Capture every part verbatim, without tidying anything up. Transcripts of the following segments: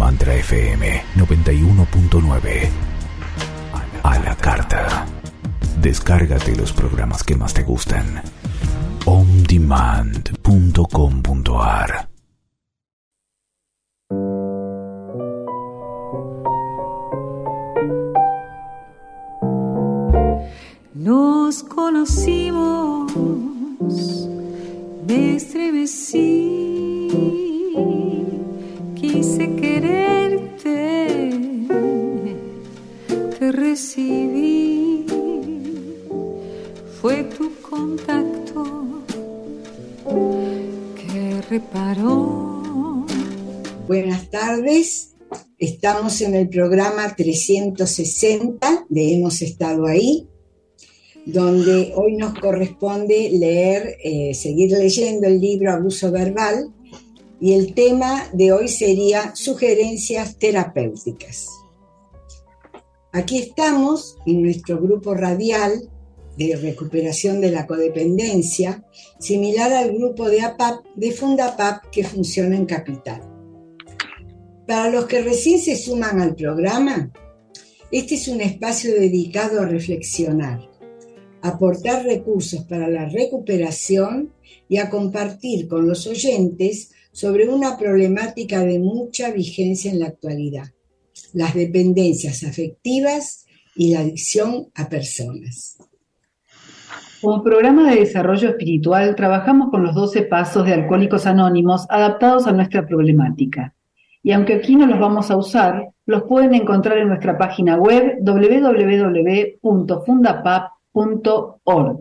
Mantra F M noventa y uno punto nueve. A la carta. Descárgate los programas que más te gustan. on demand punto com punto a r. Nos conocimos, me estremecí, quise quererte, te recibí, fue tu contacto que reparó. Buenas tardes, estamos en el programa trescientos sesenta de Hemos Estado Ahí, donde hoy nos corresponde leer, eh, seguir leyendo el libro Abuso Verbal, y el tema de hoy sería sugerencias terapéuticas. Aquí estamos en nuestro grupo radial de recuperación de la codependencia, similar al grupo de A P A P de Fundapap que funciona en Capital. Para los que recién se suman al programa, este es un espacio dedicado a reflexionar, aportar recursos para la recuperación y a compartir con los oyentes sobre una problemática de mucha vigencia en la actualidad: las dependencias afectivas y la adicción a personas. Como programa de desarrollo espiritual, trabajamos con los doce pasos de Alcohólicos Anónimos adaptados a nuestra problemática. Y aunque aquí no los vamos a usar, los pueden encontrar en nuestra página web doble u doble u doble u punto fundapap punto org.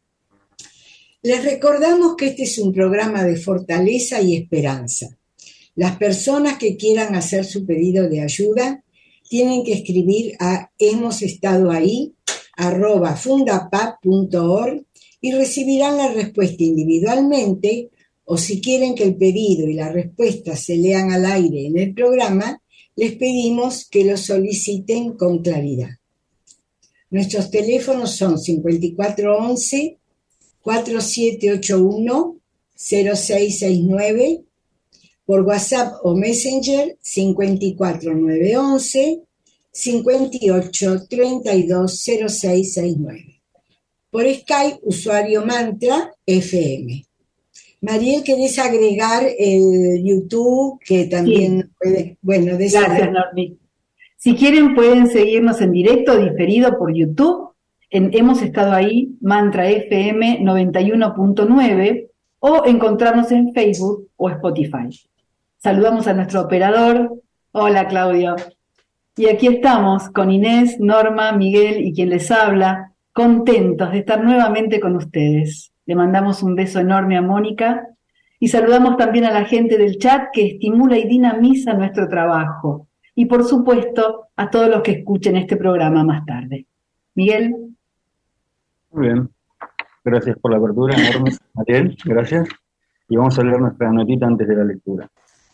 Les recordamos que este es un programa de fortaleza y esperanza. Las personas que quieran hacer su pedido de ayuda tienen que escribir a hemos estado ahí arroba fundapap punto org y recibirán la respuesta individualmente, o si quieren que el pedido y la respuesta se lean al aire en el programa, les pedimos que lo soliciten con claridad. Nuestros teléfonos son cincuenta y cuatro once, cuarenta y siete ochenta y uno, cero seis sesenta y nueve, por WhatsApp o Messenger cincuenta y cuatro nueve once, cincuenta y ocho treinta y dos cero seis sesenta y nueve. Por Skype, usuario Mantra F M. Mariel, ¿querés agregar el YouTube que también Sí. puede? Bueno, de Gracias, Normi. Si quieren pueden seguirnos en directo, diferido por YouTube, en Hemos Estado Ahí, Mantra F M noventa y uno punto nueve, o encontrarnos en Facebook o Spotify. Saludamos a nuestro operador. Hola, Claudio. Y aquí estamos con Inés, Norma, Miguel y quien les habla, contentos de estar nuevamente con ustedes. Le mandamos un beso enorme a Mónica y saludamos también a la gente del chat que estimula y dinamiza nuestro trabajo. Y por supuesto, a todos los que escuchen este programa más tarde. Miguel. Muy bien. Gracias por la apertura, enorme. Mariel, gracias. Y vamos a leer nuestra notita antes de la lectura.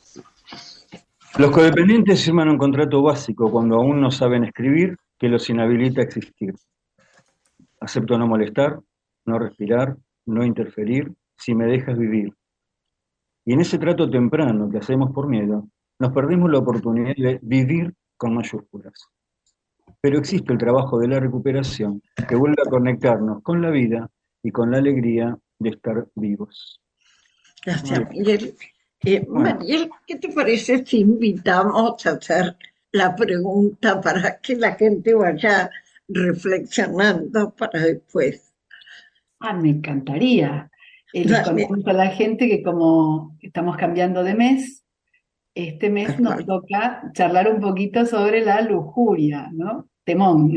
Los codependientes firman un contrato básico cuando aún no saben escribir que los inhabilita a existir. Acepto no molestar, no respirar, no interferir, si me dejas vivir. Y en ese trato temprano que hacemos por miedo, nos perdimos la oportunidad de vivir con mayúsculas. Pero existe el trabajo de la recuperación que vuelve a conectarnos con la vida y con la alegría de estar vivos. Gracias, Miguel. Eh, bueno. Mariel, ¿qué te parece si invitamos a hacer la pregunta para que la gente vaya reflexionando para después? Ah, me encantaría. Eh, les contamos a la gente que como estamos cambiando de mes, este mes nos toca charlar un poquito sobre la lujuria, ¿no? Temón.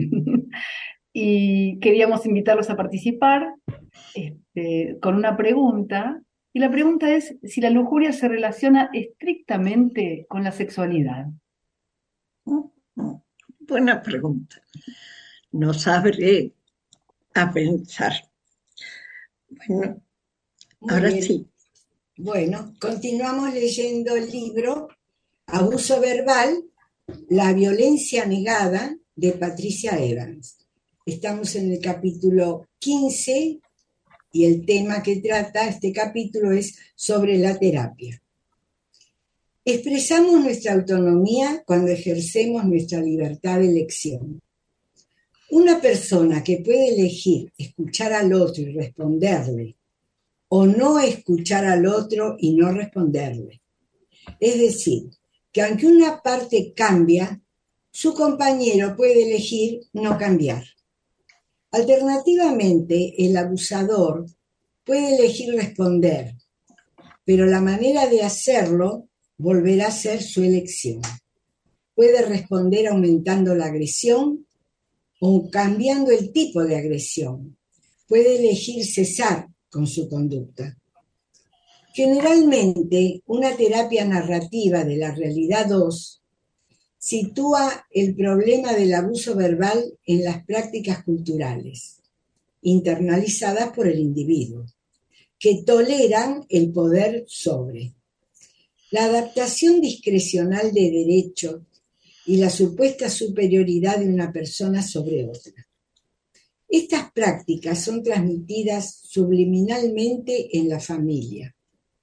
Y queríamos invitarlos a participar este, con una pregunta. Y la pregunta es si la lujuria se relaciona estrictamente con la sexualidad. Buena pregunta. Nos abre a pensar. Bueno, Muy ahora bien. sí. Bueno, continuamos leyendo el libro Abuso Verbal, la violencia negada, de Patricia Evans. Estamos en el capítulo quince y el tema que trata este capítulo es sobre la terapia. Expresamos nuestra autonomía cuando ejercemos nuestra libertad de elección. Una persona que puede elegir escuchar al otro y responderle, o no escuchar al otro y no responderle. Es decir, que aunque una parte cambia, su compañero puede elegir no cambiar. Alternativamente, el abusador puede elegir responder, pero la manera de hacerlo volverá a ser su elección. Puede responder aumentando la agresión o cambiando el tipo de agresión. Puede elegir cesar con su conducta. Generalmente, una terapia narrativa de la realidad dos sitúa el problema del abuso verbal en las prácticas culturales, internalizadas por el individuo, que toleran el poder sobre. La adaptación discrecional de derechos y la supuesta superioridad de una persona sobre otra. Estas prácticas son transmitidas subliminalmente en la familia.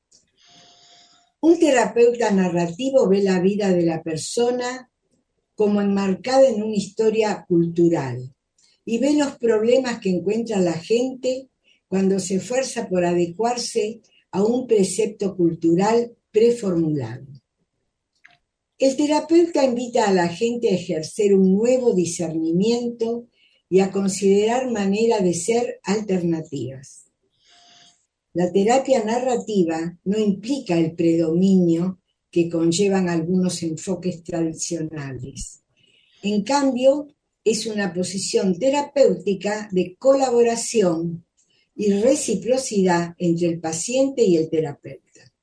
Un terapeuta narrativo ve la vida de la persona como enmarcada en una historia cultural y ve los problemas que encuentra la gente cuando se esfuerza por adecuarse a un precepto cultural preformulado. El terapeuta invita a la gente a ejercer un nuevo discernimiento y a considerar maneras de ser alternativas. La terapia narrativa no implica el predominio que conllevan algunos enfoques tradicionales. En cambio, es una posición terapéutica de colaboración y reciprocidad entre el paciente y el terapeuta.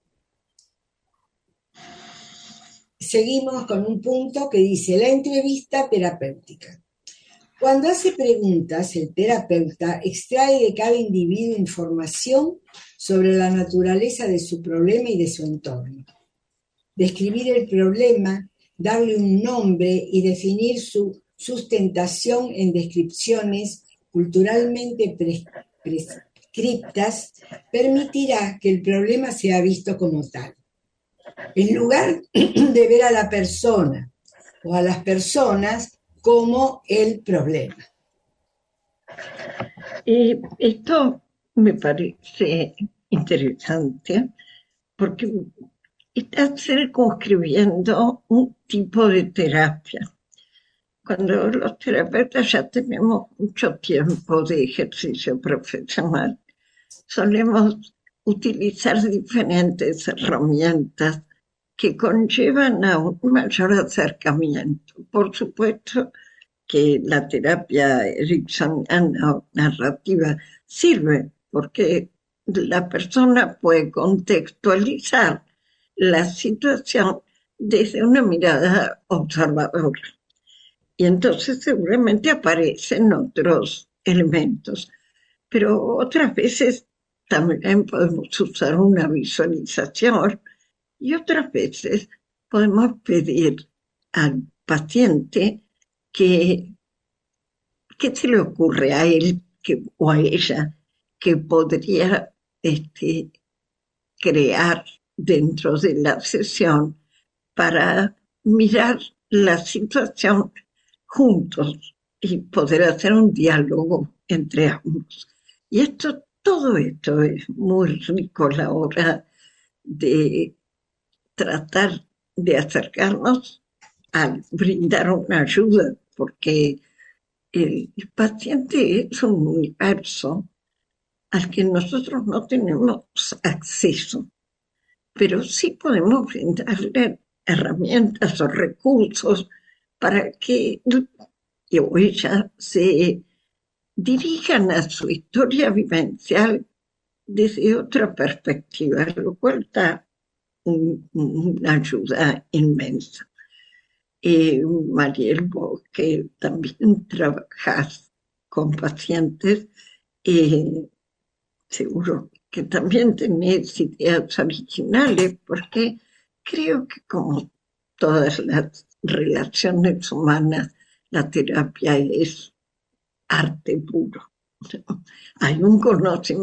Seguimos con un punto que dice la entrevista terapéutica. Cuando hace preguntas, el terapeuta extrae de cada individuo información sobre la naturaleza de su problema y de su entorno. Describir el problema, darle un nombre y definir su sustentación en descripciones culturalmente prescriptas permitirá que el problema sea visto como tal. En lugar de ver a la persona o a las personas como el problema. Y esto me parece interesante porque está circunscribiendo un tipo de terapia. Cuando los terapeutas ya tenemos mucho tiempo de ejercicio profesional, solemos utilizar diferentes herramientas que conllevan a un mayor acercamiento. Por supuesto que la terapia ericksoniana narrativa sirve porque la persona puede contextualizar la situación desde una mirada observadora. Y entonces seguramente aparecen otros elementos. Pero otras veces también podemos usar una visualización y otras veces podemos pedir al paciente que, ¿qué se le ocurre a él que, o a ella que podría este, crear dentro de la sesión para mirar la situación juntos y poder hacer un diálogo entre ambos. Y esto, todo esto es muy rico a la hora de tratar de acercarnos a brindar una ayuda, porque el paciente es un universo al que nosotros no tenemos acceso, pero sí podemos brindarle herramientas o recursos para que él o ella se dirijan a su historia vivencial desde otra perspectiva, lo cual da un, una ayuda inmensa. Eh, Mariel, vos que también trabajas con pacientes, eh, seguro que también tenés ideas originales, porque creo que como todas las relaciones humanas, la terapia es arte puro. Hay un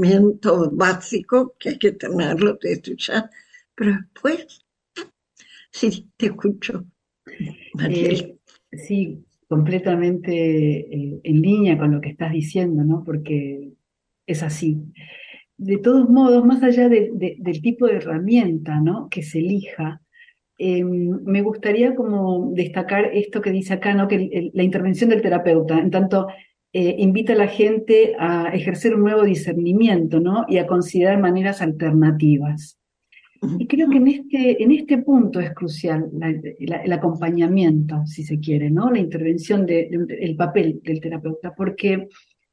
conocimiento básico que hay que tenerlo desde ya, pero después Sí, te escucho, Mariel. Eh, sí, completamente eh, en línea con lo que estás diciendo, ¿no? Porque es así. De todos modos, más allá de- de- del tipo de herramienta, ¿no? que se elija, eh, me gustaría como destacar esto que dice acá, ¿no? que el- el- la intervención del terapeuta, en tanto eh, invita a la gente a ejercer un nuevo discernimiento, ¿no? y a considerar maneras alternativas. Y creo que en este, en este punto es crucial la- la- el acompañamiento, si se quiere, ¿no? La intervención de- de- el papel del terapeuta, porque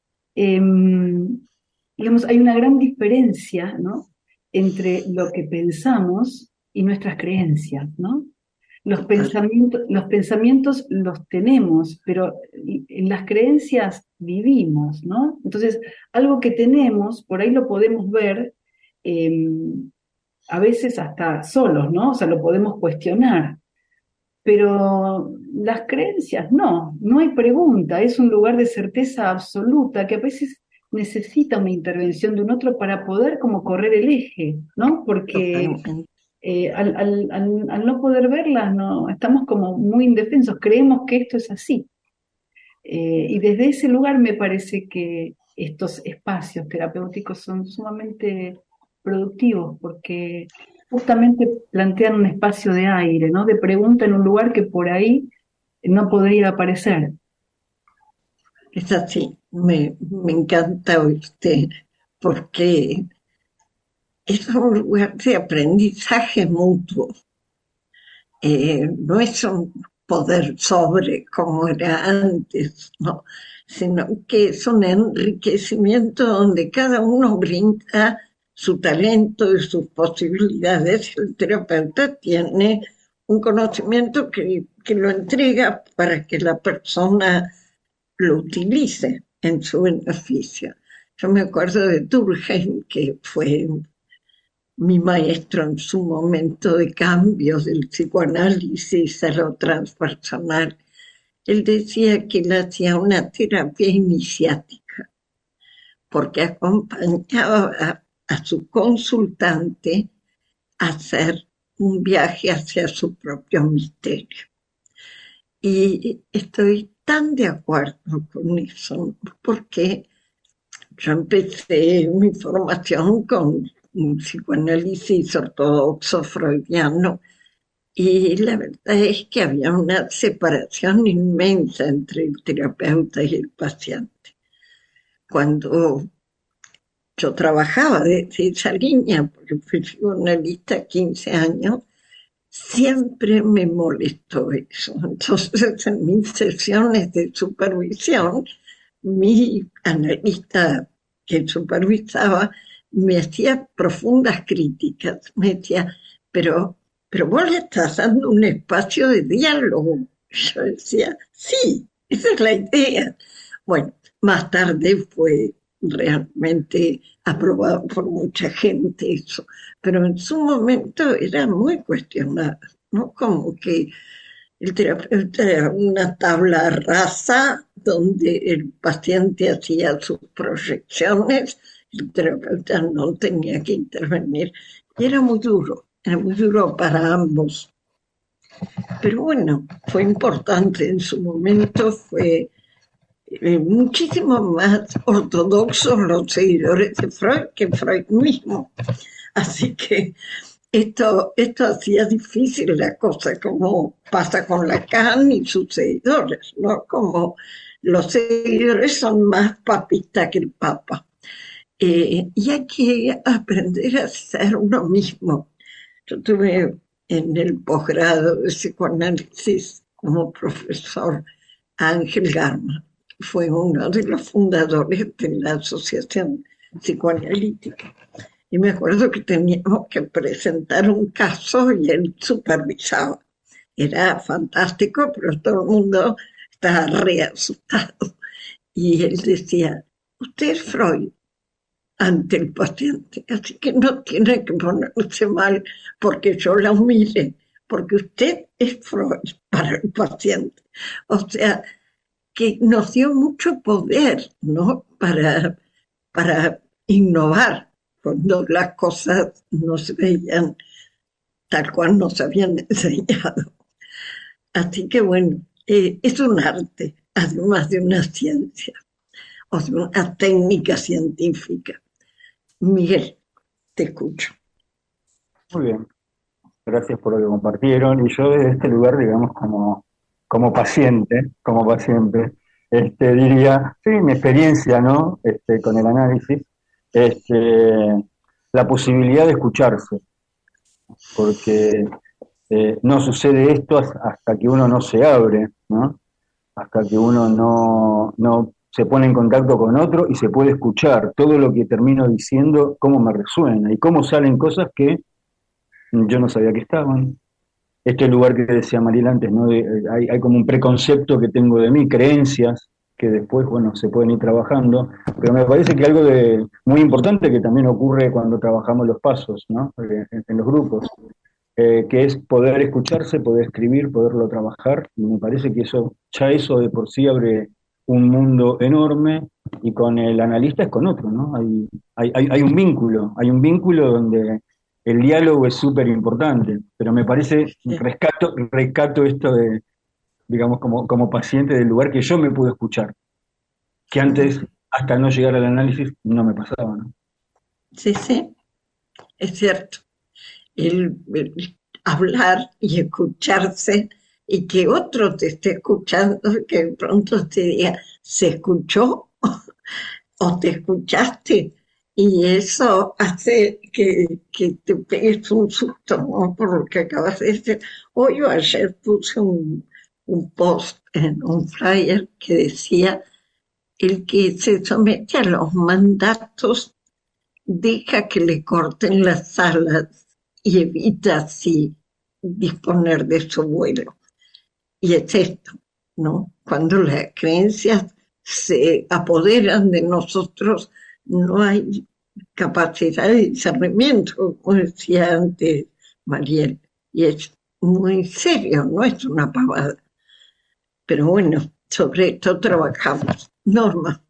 em, digamos, hay una gran diferencia, ¿no? entre lo que pensamos y nuestras creencias, ¿no? Los Total. pensamientos, los pensamientos los tenemos, pero en las creencias vivimos, ¿no? Entonces, algo que tenemos, por ahí lo podemos ver, eh, a veces hasta solos, ¿no? O sea, lo podemos cuestionar. Pero las creencias no, no hay pregunta, es un lugar de certeza absoluta que a veces necesita una intervención de un otro para poder como correr el eje, ¿no? Porque Totalmente. eh, al, al, al, al no poder verlas, no, estamos como muy indefensos, creemos que esto es así. Eh, y desde ese lugar me parece que estos espacios terapéuticos son sumamente productivos porque justamente plantean un espacio de aire, ¿no? De pregunta en un lugar que por ahí no podría aparecer. Es así, me, me encanta oírte, porque es un lugar de aprendizaje mutuo. Eh, no es un poder sobre como era antes, ¿no? Sino que es un enriquecimiento donde cada uno brinda su talento y sus posibilidades. El terapeuta tiene un conocimiento que, que lo entrega para que la persona lo utilice en su beneficio. Yo me acuerdo de Durkheim, que fue mi maestro en su momento de cambios del psicoanálisis a lo transpersonal. Él decía que él hacía una terapia iniciática, porque acompañaba a, a su consultante a hacer un viaje hacia su propio misterio. Y estoy tan de acuerdo con eso, porque yo empecé mi formación con un psicoanálisis ortodoxo freudiano y la verdad es que había una separación inmensa entre el terapeuta y el paciente. Cuando yo trabajaba de, de esa línea, porque fui psicoanalista quince años, siempre me molestó eso. Entonces, en mis sesiones de supervisión, mi analista que supervisaba me hacía profundas críticas. Me decía, pero, pero vos le estás dando un espacio de diálogo. Yo decía, sí, esa es la idea. Bueno, más tarde fue realmente aprobado por mucha gente eso, pero en su momento era muy cuestionado, ¿no? Como que el terapeuta era una tabla rasa donde el paciente hacía sus proyecciones, el terapeuta no tenía que intervenir. Y era muy duro, era muy duro para ambos. Pero bueno, fue importante en su momento, fue eh, muchísimo más ortodoxos los seguidores de Freud que Freud mismo. Así que esto, esto hacía difícil la cosa, como pasa con Lacan y sus seguidores, ¿no? Como los seguidores son más papistas que el Papa. Eh, y hay que aprender a ser uno mismo. Yo tuve en el posgrado de psicoanálisis como profesor a Ángel Garma, fue uno de los fundadores de la Asociación Psicoanalítica. Y me acuerdo que teníamos que presentar un caso y él supervisaba. Era fantástico, pero todo el mundo estaba re asustado. Y él decía, usted es Freud ante el paciente, así que no tiene que ponerse mal porque yo la humille, porque usted es Freud para el paciente. O sea, que nos dio mucho poder, ¿no? Para, para innovar cuando las cosas no se veían tal cual nos habían enseñado. Así que bueno, eh, es un arte, además de una ciencia, o de una técnica científica. Miguel, te escucho. Muy bien, gracias por lo que compartieron. Y yo desde este lugar, digamos, como, como paciente, como paciente, este, diría, sí, mi experiencia, ¿no? Este, con el análisis, este, la posibilidad de escucharse, porque eh, no sucede esto hasta que uno no se abre, ¿no? Hasta que uno no, no se pone en contacto con otro y se puede escuchar todo lo que termino diciendo, cómo me resuena y cómo salen cosas que yo no sabía que estaban. Este lugar que decía Mariela antes, ¿no? De, hay, hay como un preconcepto que tengo de mí, creencias que después, bueno, se pueden ir trabajando, pero me parece que algo de muy importante que también ocurre cuando trabajamos los pasos, ¿no? En, en los grupos, eh, que es poder escucharse, poder escribir, poderlo trabajar, y me parece que eso, ya eso de por sí abre un mundo enorme, y con el analista es con otro, ¿no? Hay, hay, hay, hay un vínculo, hay un vínculo donde el diálogo es súper importante, pero me parece, rescato, rescato esto de, digamos, como, como paciente del lugar que yo me pude escuchar, que antes, hasta no llegar al análisis, no me pasaba, ¿no? Sí, sí, es cierto. El, el hablar y escucharse y que otro te esté escuchando, que de pronto te diga, ¿se escuchó? ¿O te escuchaste? Y eso hace que, que te pegues un susto, ¿no? Por lo que acabas de decir. Hoy o ayer puse un, un post en un flyer que decía, el que se somete a los mandatos deja que le corten las alas y evita así disponer de su vuelo. Y es esto, ¿no? Cuando las creencias se apoderan de nosotros, no hay capacidad de discernimiento, como decía antes Mariel, y es muy serio, no es una pavada. Pero bueno, sobre esto trabajamos. Norma.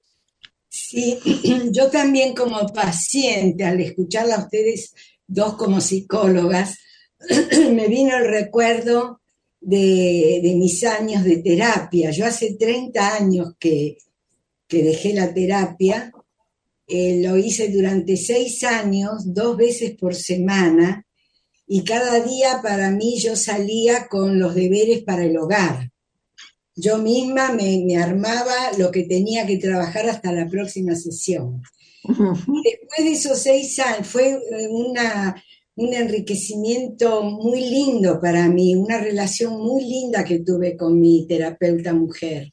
Sí, yo también como paciente, al escucharla a ustedes dos como psicólogas, me vino el recuerdo de, de mis años de terapia. Yo hace treinta años que, que dejé la terapia, eh, lo hice durante seis años, dos veces por semana, y cada día para mí yo salía con los deberes para el hogar. Yo misma me, me armaba lo que tenía que trabajar hasta la próxima sesión. Uh-huh. Y después de esos seis años fue una, un enriquecimiento muy lindo para mí, una relación muy linda que tuve con mi terapeuta mujer.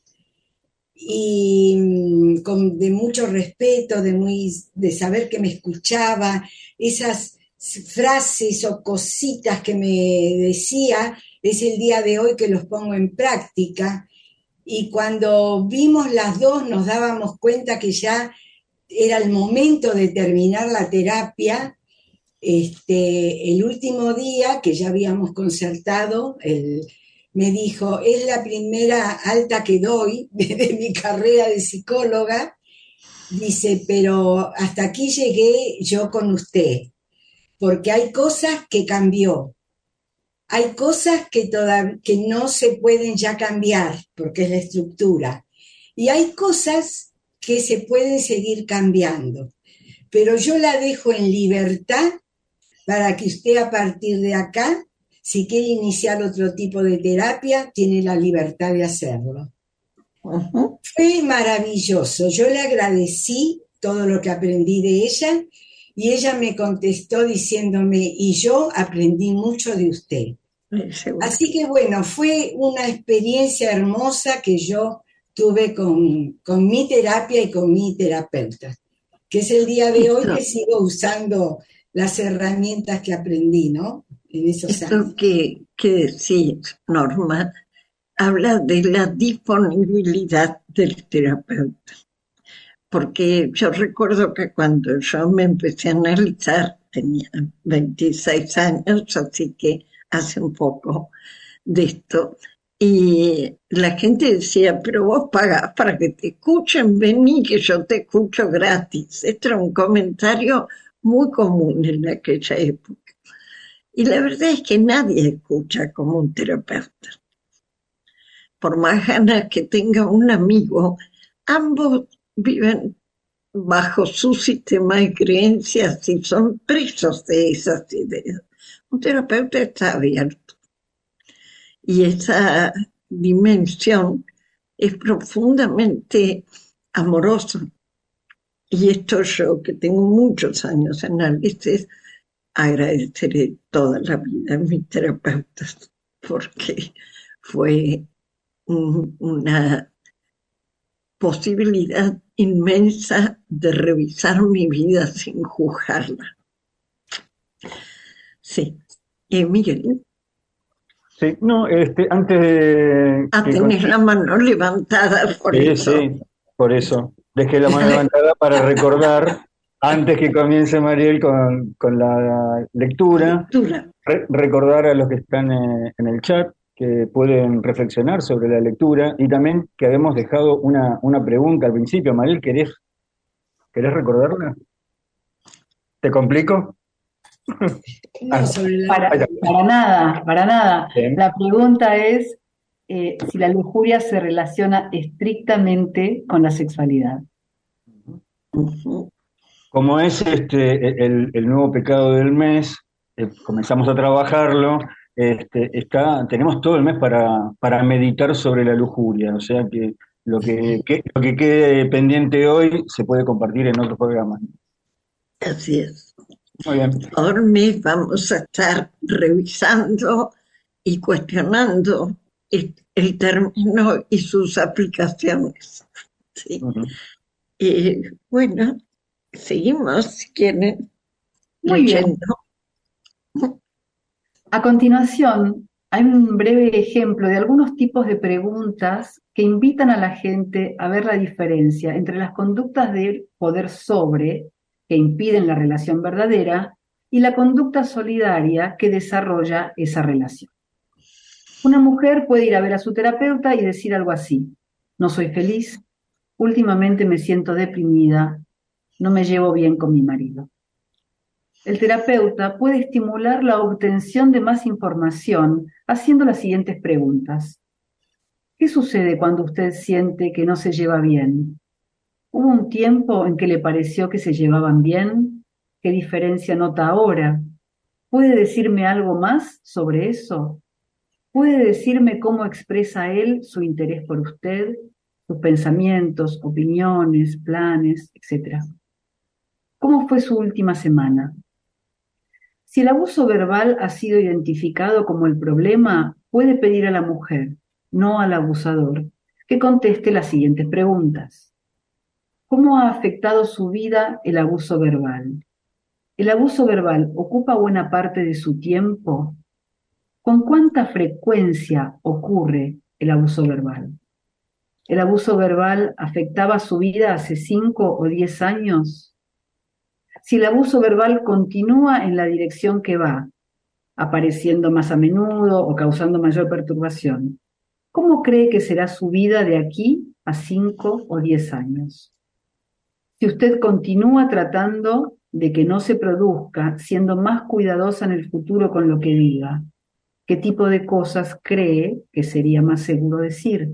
Y con, de mucho respeto, de, muy, de saber que me escuchaba, esas frases o cositas que me decía, es el día de hoy que los pongo en práctica. Y cuando vimos las dos nos dábamos cuenta que ya era el momento de terminar la terapia. Este, el último día que ya habíamos concertado, el, me dijo, es la primera alta que doy desde mi carrera de psicóloga, dice, pero hasta aquí llegué yo con usted, porque hay cosas que cambió. Hay cosas que, toda, que no se pueden ya cambiar, porque es la estructura. Y hay cosas que se pueden seguir cambiando. Pero yo la dejo en libertad para que usted a partir de acá, si quiere iniciar otro tipo de terapia, tiene la libertad de hacerlo. Uh-huh. Fue maravilloso. Yo le agradecí todo lo que aprendí de ella y ella me contestó diciéndome, y yo aprendí mucho de usted. Así que bueno, fue una experiencia hermosa que yo tuve con, con mi terapia y con mi terapeuta, que es el día de hoy que sigo usando las herramientas que aprendí, ¿no? En esos Esto años. que, que decís, Norma, habla de la disponibilidad del terapeuta. Porque yo recuerdo que cuando yo me empecé a analizar, tenía veintiséis años, así que hace un poco de esto, y la gente decía, pero vos pagás para que te escuchen, vení que yo te escucho gratis. Este era un comentario muy común en aquella época. Y la verdad es que nadie escucha como un terapeuta. Por más ganas que tenga un amigo, ambos viven bajo su sistema de creencias y son presos de esas ideas. Un terapeuta está abierto. Y esa dimensión es profundamente amorosa. Y esto yo, que tengo muchos años en análisis, agradeceré toda la vida a mis terapeutas, porque fue un, una posibilidad inmensa de revisar mi vida sin juzgarla. Sí. Eh, Miguel. Sí, no, este, antes de... Ah, que tenés con- la mano levantada por Sí, eso. sí, por eso. Dejé la mano levantada para recordar, antes que comience Mariel con, con la lectura, Lectura. re- recordar a los que están eh, en el chat que pueden reflexionar sobre la lectura y también que habíamos dejado una, una pregunta al principio. Mariel, ¿querés, querés recordarla? ¿Te complico? No, sobre la Para, Ahí está. para nada, para nada. Bien. La pregunta es eh, si la lujuria se relaciona estrictamente con la sexualidad. Ujú. Como es este el, el nuevo pecado del mes, eh, comenzamos a trabajarlo, este, está, tenemos todo el mes para, para meditar sobre la lujuria, o sea que lo que, que- lo que quede pendiente hoy se puede compartir en otros programas. Así es. Muy bien, Todo el mes vamos a estar revisando y cuestionando el, el término y sus aplicaciones. Sí. Ujú. Y bueno, seguimos si quieren Muy bien. leyendo. A continuación, hay un breve ejemplo de algunos tipos de preguntas que invitan a la gente a ver la diferencia entre las conductas de poder sobre, que impiden la relación verdadera, y la conducta solidaria que desarrolla esa relación. Una mujer puede ir a ver a su terapeuta y decir algo así: no soy feliz, últimamente me siento deprimida, no me llevo bien con mi marido. El terapeuta puede estimular la obtención de más información haciendo las siguientes preguntas. ¿Qué sucede cuando usted siente que no se lleva bien? ¿Hubo un tiempo en que le pareció que se llevaban bien? ¿Qué diferencia nota ahora? ¿Puede decirme algo más sobre eso? ¿Puede decirme cómo expresa él su interés por usted, sus pensamientos, opiniones, planes, etcétera? ¿Cómo fue su última semana? Si el abuso verbal ha sido identificado como el problema, puede pedir a la mujer, no al abusador, que conteste las siguientes preguntas. ¿Cómo ha afectado su vida el abuso verbal? ¿El abuso verbal ocupa buena parte de su tiempo? ¿Con cuánta frecuencia ocurre el abuso verbal? ¿El abuso verbal afectaba su vida hace cinco o diez años? Si el abuso verbal continúa en la dirección que va, apareciendo más a menudo o causando mayor perturbación, ¿cómo cree que será su vida de aquí a cinco o diez años? Si usted continúa tratando de que no se produzca, siendo más cuidadosa en el futuro con lo que diga, ¿qué tipo de cosas cree que sería más seguro decir?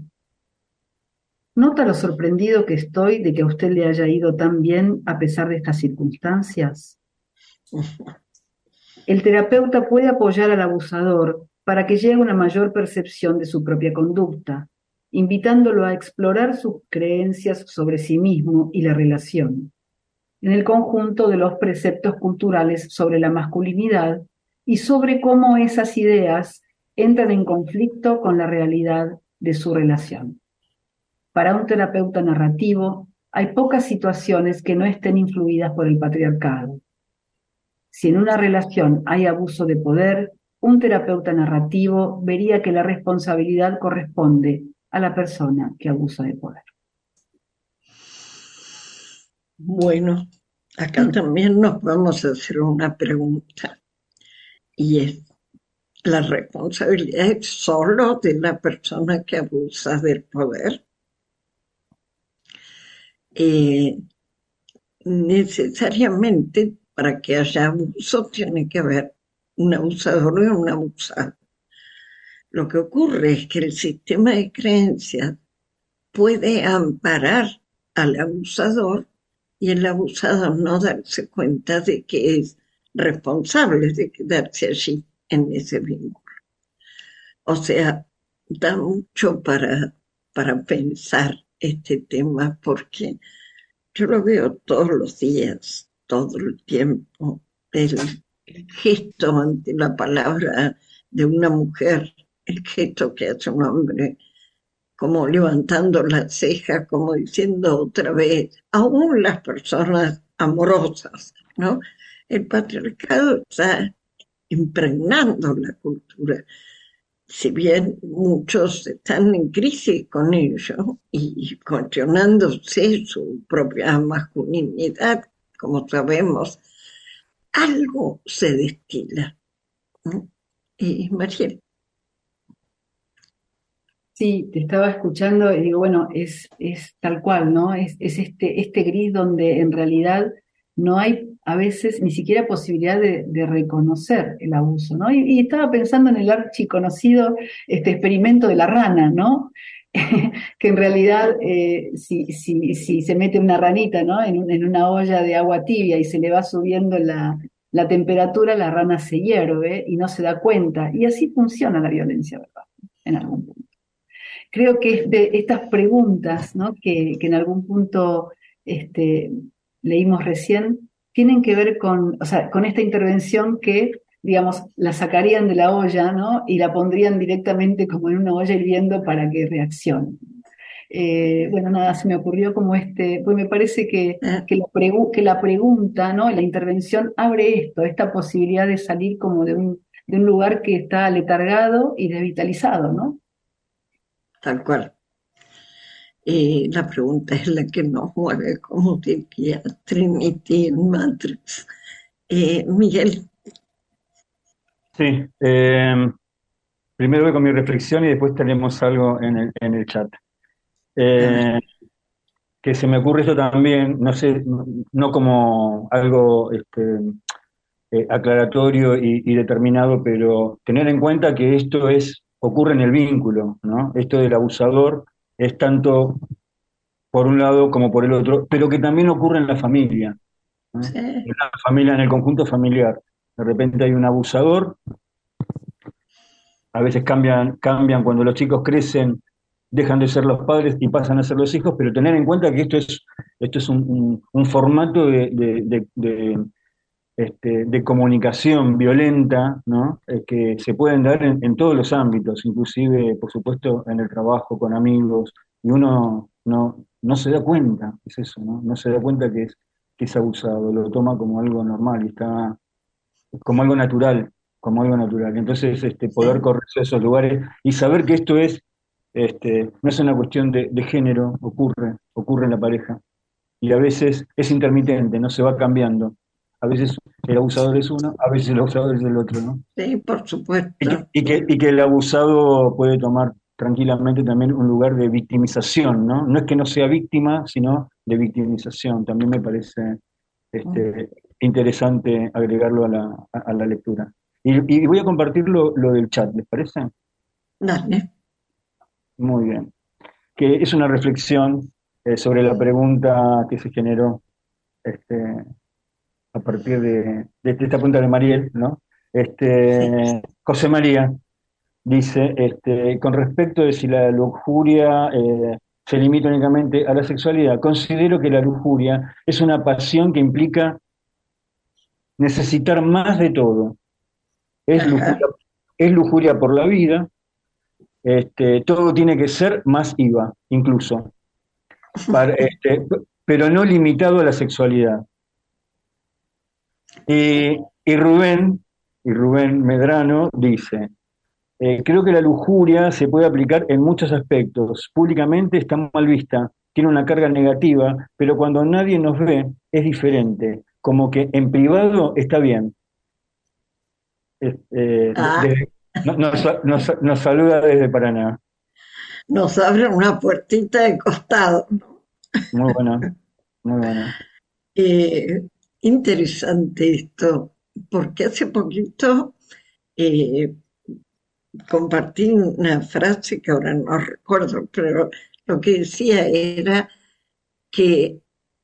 ¿Nota lo sorprendido que estoy de que a usted le haya ido tan bien a pesar de estas circunstancias? El terapeuta puede apoyar al abusador para que llegue a una mayor percepción de su propia conducta, invitándolo a explorar sus creencias sobre sí mismo y la relación, en el conjunto de los preceptos culturales sobre la masculinidad y sobre cómo esas ideas entran en conflicto con la realidad de su relación. Para un terapeuta narrativo, hay pocas situaciones que no estén influidas por el patriarcado. Si en una relación hay abuso de poder, un terapeuta narrativo vería que la responsabilidad corresponde a la persona que abusa de poder. Bueno, acá también nos vamos a hacer una pregunta y es, ¿la responsabilidad es solo de la persona que abusa del poder? Eh, necesariamente para que haya abuso tiene que haber un abusador y un abusado. Lo que ocurre es que el sistema de creencias puede amparar al abusador y el abusador no darse cuenta de que es responsable de quedarse allí en ese vínculo. O sea, da mucho para, para pensar este tema porque yo lo veo todos los días, todo el tiempo, el, el gesto ante la palabra de una mujer, el gesto que hace un hombre, como levantando la ceja, como diciendo otra vez, aún las personas amorosas, ¿no? El patriarcado está impregnando la cultura. Si bien muchos están en crisis con ello y cuestionándose su propia masculinidad, como sabemos, algo se destila, ¿no? Y Mariel. Sí, te estaba escuchando y digo, bueno, es, es tal cual, ¿no? Es, es este, este gris donde en realidad no hay a veces ni siquiera posibilidad de, de reconocer el abuso, ¿no? Y, y estaba pensando en el archiconocido este experimento de la rana, ¿no? Que en realidad eh, si, si, si se mete una ranita, ¿no? En, un, en una olla de agua tibia y se le va subiendo la, la temperatura, la rana se hierve y no se da cuenta. Y así funciona la violencia, ¿verdad? En algún punto. Creo que este, estas preguntas, ¿no? que, que en algún punto este, leímos recién, tienen que ver con, o sea, con esta intervención que, digamos, la sacarían de la olla, ¿no? Y la pondrían directamente como en una olla hirviendo para que reaccione. Eh, bueno, nada, se me ocurrió como este, pues me parece que, que, la, pregu que la pregunta, ¿no? La intervención abre esto, esta posibilidad de salir como de un, de un lugar que está letargado y desvitalizado, ¿no? Tal cual. Y la pregunta es la que nos mueve, como diría Trinity en Matrix. Eh, Miguel. Sí, eh, primero voy con mi reflexión y después tenemos algo en el, en el chat. Eh, que se me ocurre esto también, no sé, no como algo este, eh, aclaratorio y, y determinado, pero tener en cuenta que esto es ocurre en el vínculo, ¿no? Esto del abusador es tanto por un lado como por el otro, pero que también ocurre en la familia, ¿no? Sí. En la familia, en el conjunto familiar. De repente hay un abusador, a veces cambian, cambian cuando los chicos crecen, dejan de ser los padres y pasan a ser los hijos, pero tener en cuenta que esto es, esto es un, un, un formato de, de, de, de Este, de comunicación violenta, ¿no? Eh, que se pueden dar en, en todos los ámbitos, inclusive, por supuesto, en el trabajo, con amigos, y uno no, no se da cuenta, es eso, ¿no? No se da cuenta que es, que es abusado, lo toma como algo normal y está como algo natural, como algo natural. Entonces, este, poder correrse a esos lugares y saber que esto es, este, no es una cuestión de, de género, ocurre, ocurre en la pareja. Y a veces es intermitente, no se va cambiando. A veces el abusador es uno, a veces el abusador es el otro, ¿no? Sí, por supuesto. Y que, y que, y que el abusado puede tomar tranquilamente también un lugar de victimización, ¿no? No es que no sea víctima, sino de victimización. También me parece este, interesante agregarlo a la, a, a la lectura. Y, y voy a compartir lo, lo del chat, ¿les parece? Dale. Muy bien. Que es una reflexión eh, sobre la pregunta que se generó este, a partir de, de esta pregunta de Mariel, ¿no? Este, José María dice, este, con respecto de si la lujuria eh, se limita únicamente a la sexualidad, considero que la lujuria es una pasión que implica necesitar más de todo. Es lujuria, es lujuria por la vida, este, todo tiene que ser más I V A, incluso, para, este, pero no limitado a la sexualidad. Y, y Rubén, y Rubén Medrano dice, eh, creo que la lujuria se puede aplicar en muchos aspectos. Públicamente está mal vista, tiene una carga negativa, pero cuando nadie nos ve es diferente, como que en privado está bien. Eh, ah. desde, nos, nos, nos saluda desde Paraná. Nos abre una puertita de costado, ¿no? Muy buena, muy buena. Eh, interesante esto, porque hace poquito eh, compartí una frase que ahora no recuerdo, pero lo que decía era que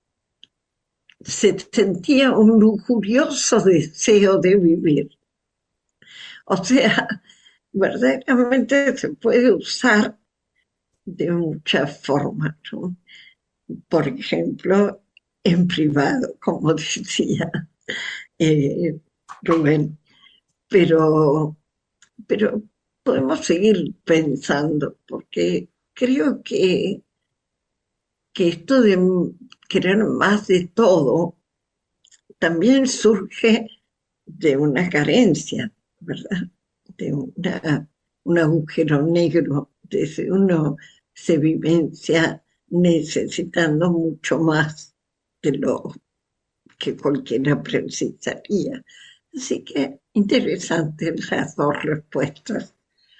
se sentía un lujurioso deseo de vivir. O sea, verdaderamente se puede usar de muchas formas, ¿no? Por ejemplo, en privado, como decía eh, Rubén, pero, pero podemos seguir pensando, porque creo que, que esto de querer más de todo también surge de una carencia, ¿verdad? De una, un agujero negro, desde uno se vivencia necesitando mucho más de lo que cualquiera precisaría. Así que interesantes las dos respuestas.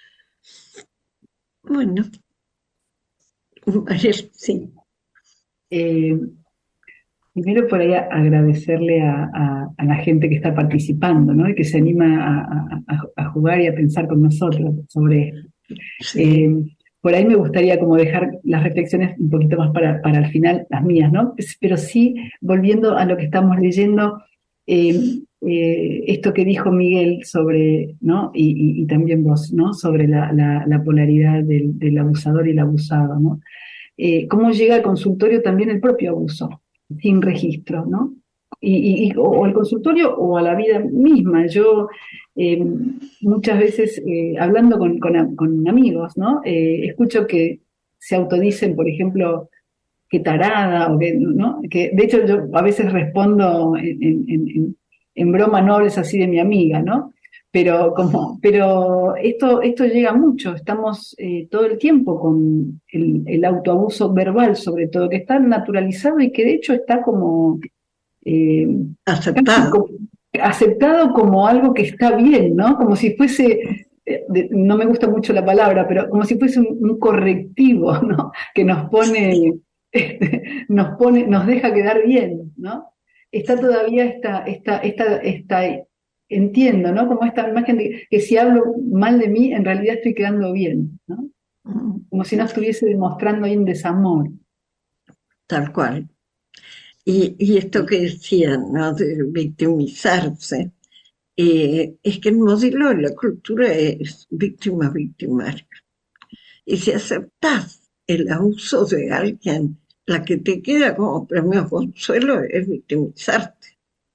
Bueno, Mariel, sí. Eh, primero por ahí agradecerle a, a, a la gente que está participando, ¿no? Y que se anima a, a, a jugar y a pensar con nosotros sobre esto. Sí. Eh, por ahí me gustaría como dejar las reflexiones un poquito más para, para el final, las mías, ¿no? Pero sí, volviendo a lo que estamos leyendo, eh, eh, esto que dijo Miguel sobre, ¿no? Y, y, y también vos, ¿no? Sobre la, la, la polaridad del, del abusador y el abusado, ¿no? Eh, cómo llega al consultorio también el propio abuso, sin registro, ¿no? Y, y, o al consultorio o a la vida misma. Yo eh, muchas veces, eh, hablando con, con, con amigos, ¿no? Eh, escucho que se autodicen, por ejemplo, que tarada, o que, ¿no? Que, de hecho, yo a veces respondo en, en, en, en broma, no hables así de mi amiga, ¿no? Pero, como, pero esto, esto llega mucho, estamos eh, todo el tiempo con el, el autoabuso verbal, sobre todo, que está naturalizado y que de hecho está como... Eh, aceptado. Como, aceptado como algo que está bien, ¿no? Como si fuese, eh, de, no me gusta mucho la palabra, pero como si fuese un, un correctivo, ¿no? Que nos pone, este, nos pone, nos deja quedar bien, ¿no? Está todavía esta, esta, esta, esta, entiendo, ¿no? Como esta imagen de que si hablo mal de mí, en realidad estoy quedando bien, ¿no? Como si no estuviese demostrando ahí un desamor. Tal cual. Y, y esto que decían, ¿no? De victimizarse, eh, es que el modelo de la cultura es víctima-victimario. Y si aceptas el abuso de alguien, la que te queda como premio consuelo es victimizarte.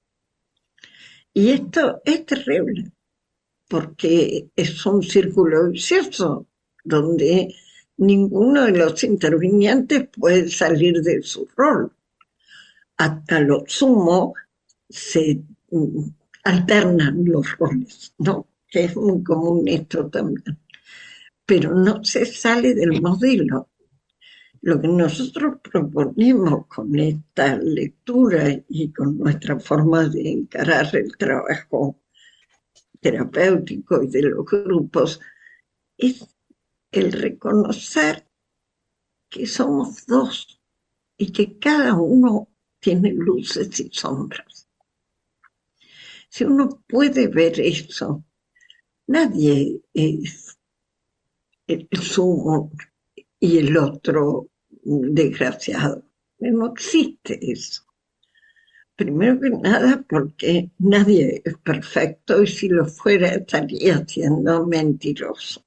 Y esto es terrible, porque es un círculo vicioso, donde ninguno de los intervinientes puede salir de su rol. Hasta lo sumo se mm, alternan los roles, ¿no? Que es muy común esto también. Pero no se sale del modelo. Lo que nosotros proponemos con esta lectura y con nuestra forma de encarar el trabajo terapéutico y de los grupos es el reconocer que somos dos y que cada uno tiene luces y sombras. Si uno puede ver eso, nadie es el sumo y el otro desgraciado. No existe eso. Primero que nada porque nadie es perfecto y si lo fuera estaría siendo mentiroso.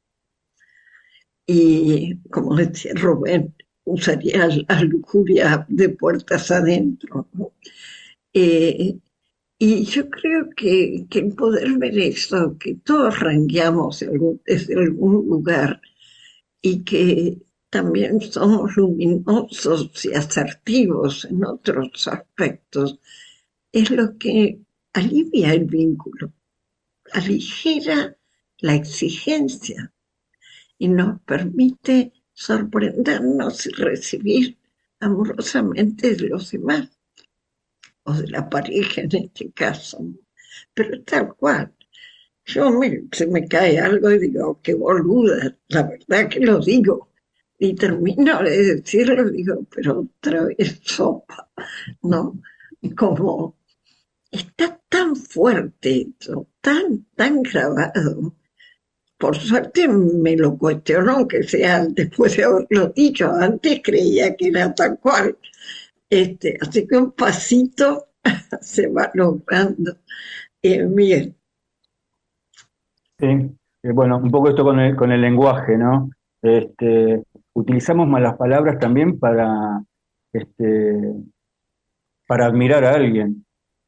Y como decía Rubén, usaría la lujuria de puertas adentro, ¿no? Eh, y yo creo que, que el poder ver eso, que todos rangueamos desde algún lugar y que también somos luminosos y asertivos en otros aspectos, es lo que alivia el vínculo, aligera la exigencia y nos permite sorprendernos y recibir amorosamente de los demás, o de la pareja en este caso. Pero tal cual. Yo me, se me cae algo y digo, qué boluda, la verdad que lo digo. Y termino de decirlo y digo, pero otra vez sopa, ¿no? Como está tan fuerte, eso, tan, tan grabado. Por suerte me lo cuestionó, aunque sea después de haberlo dicho. Antes creía que era tal cual. Este, así que un pasito se va logrando. Eh, Miguel. Sí, eh, bueno, un poco esto con el, con el lenguaje, ¿no? Este, utilizamos malas palabras también para, este, para admirar a alguien.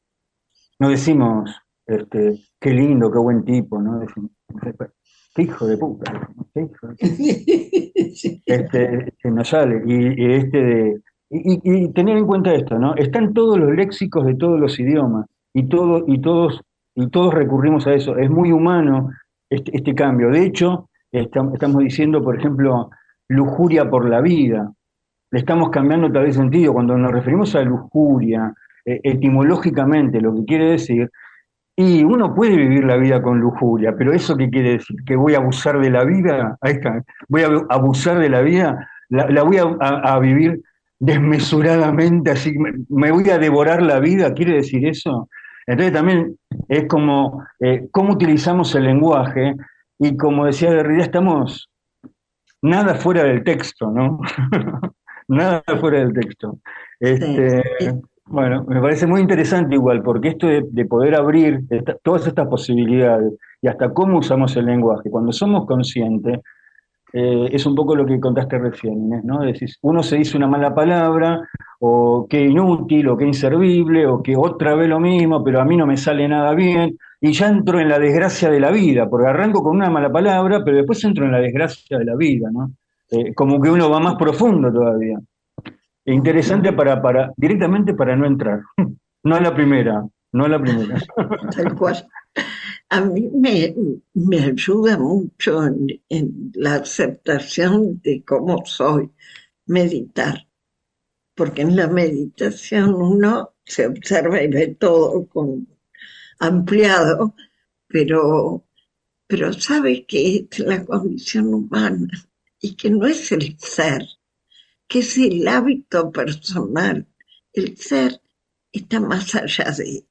No decimos, este, qué lindo, qué buen tipo, ¿no? Decimos, qué hijo de puta, qué hijo de puta. Este, se nos sale. Y, y este de, y, y tener en cuenta esto, ¿no? Están todos los léxicos de todos los idiomas, y todo, y todos, y todos recurrimos a eso. Es muy humano este, este cambio. De hecho, estamos, estamos diciendo, por ejemplo, lujuria por la vida. Le estamos cambiando tal vez sentido. Cuando nos referimos a lujuria, eh, etimológicamente, lo que quiere decir, y uno puede vivir la vida con lujuria, pero ¿eso qué quiere decir? ¿Que voy a abusar de la vida? Ahí está. ¿Voy a abusar de la vida? ¿La, la voy a, a, a vivir desmesuradamente, así me, me voy a devorar la vida? ¿Quiere decir eso? Entonces también es como eh, cómo utilizamos el lenguaje, y como decía Derrida, estamos nada fuera del texto, ¿no? Nada fuera del texto. Este, Sí. bueno, me parece muy interesante igual, porque esto de, de poder abrir esta, todas estas posibilidades y hasta cómo usamos el lenguaje, cuando somos conscientes, eh, es un poco lo que contaste recién, Inés, ¿no? Decís, uno se dice una mala palabra, o qué inútil, o qué inservible, o que otra vez lo mismo, pero a mí no me sale nada bien, y ya entro en la desgracia de la vida, porque arranco con una mala palabra, pero después entro en la desgracia de la vida, ¿no? Eh, como que uno va más profundo todavía. Interesante para, para, directamente para no entrar. No a la primera, no a la primera. Tal cual. A mí me, me ayuda mucho en, en la aceptación de cómo soy meditar, porque en la meditación uno se observa y ve todo con ampliado, pero, pero sabe que es la condición humana y que no es el ser, que es el hábito personal. El ser está más allá de esto.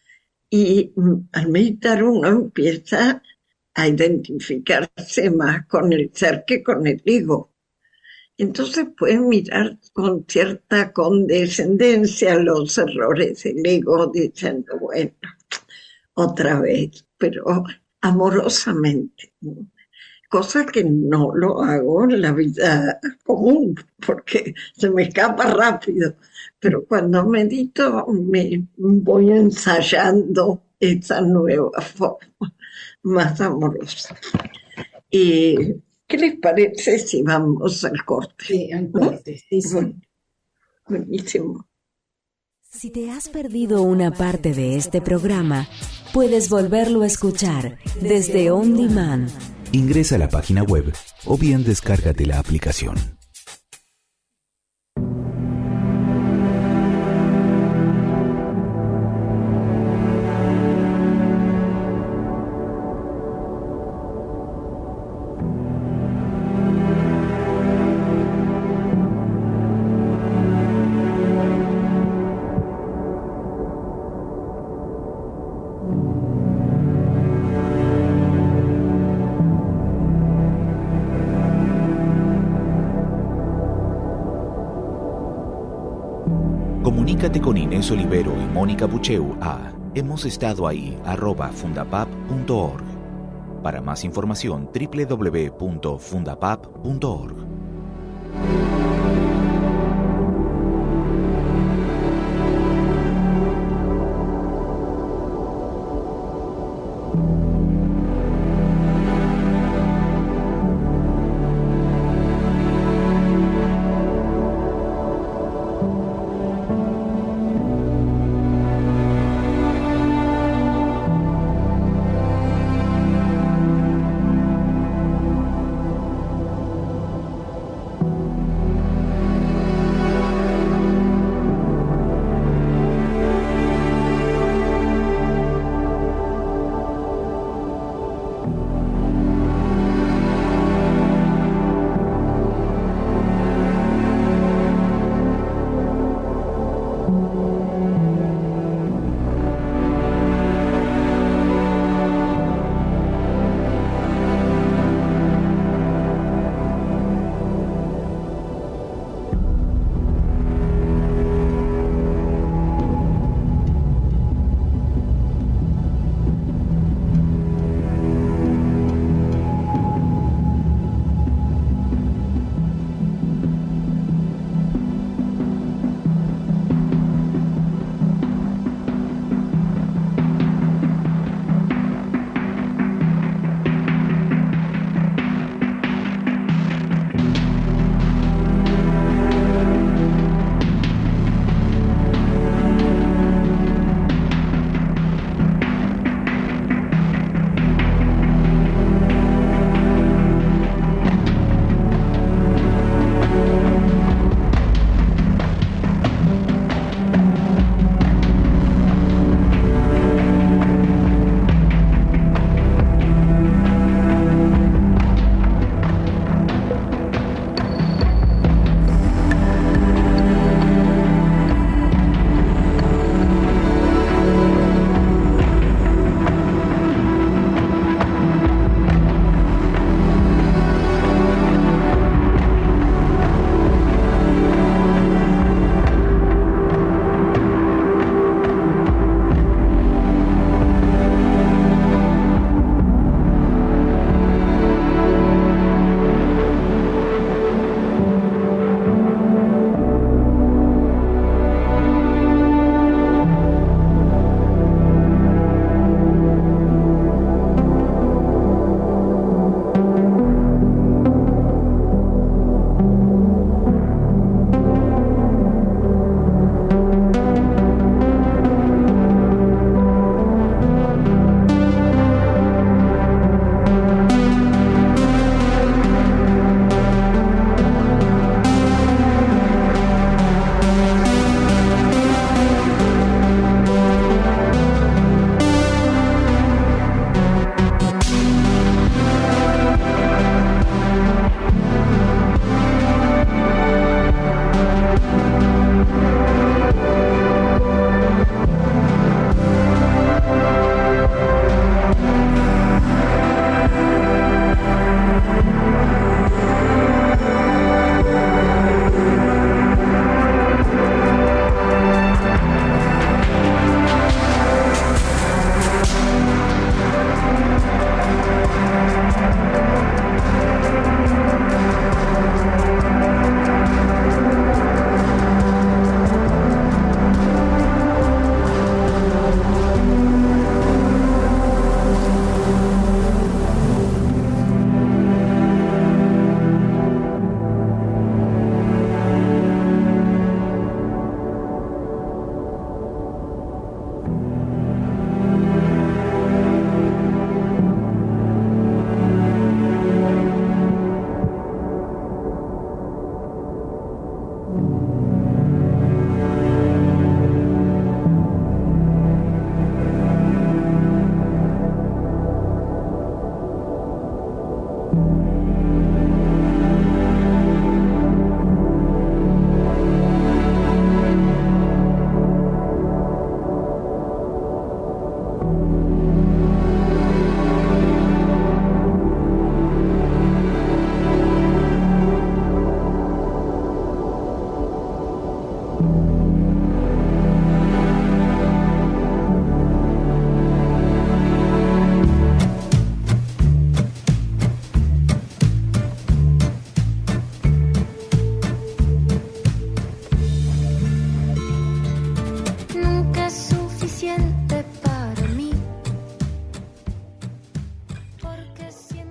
Y mm, al meditar uno empieza a identificarse más con el ser que con el ego. Entonces puede mirar con cierta condescendencia los errores del ego, diciendo, bueno, otra vez, pero amorosamente, ¿no? Cosa que no lo hago en la vida común, porque se me escapa rápido. Pero cuando medito me voy ensayando esa nueva forma más amorosa. ¿Y qué les parece si vamos al corte? Sí, al corte, sí, sí. Bueno, buenísimo. Si te has perdido una parte de este programa, puedes volverlo a escuchar desde On Demand. Ingresa a la página web o bien descárgate la aplicación. Comunícate con Inés Olivero y Mónica Bucheu a hemos estado ahí arroba fundapap punto org. Para más información, doble u doble u doble u punto fundapap punto org.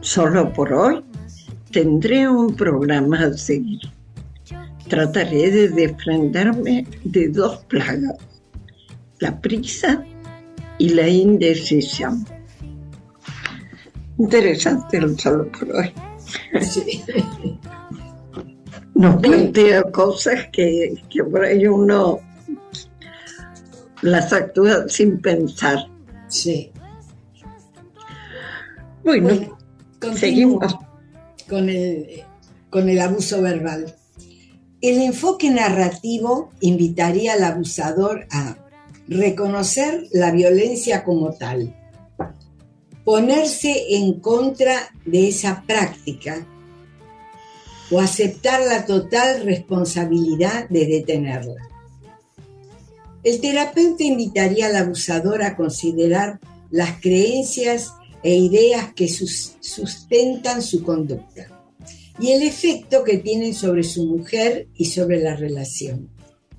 Solo por hoy tendré un programa a seguir. Trataré de desprenderme de dos plagas, la prisa y la indecisión. Interesante el Solo por hoy. Sí. Nos plantea cosas que, que por ahí uno las actúa sin pensar. Sí. Bueno, bueno seguimos con el, con el abuso verbal. El enfoque narrativo invitaría al abusador a reconocer la violencia como tal, ponerse en contra de esa práctica o aceptar la total responsabilidad de detenerla. El terapeuta invitaría al abusador a considerar las creencias e ideas que sus- sustentan su conducta y el efecto que tienen sobre su mujer y sobre la relación.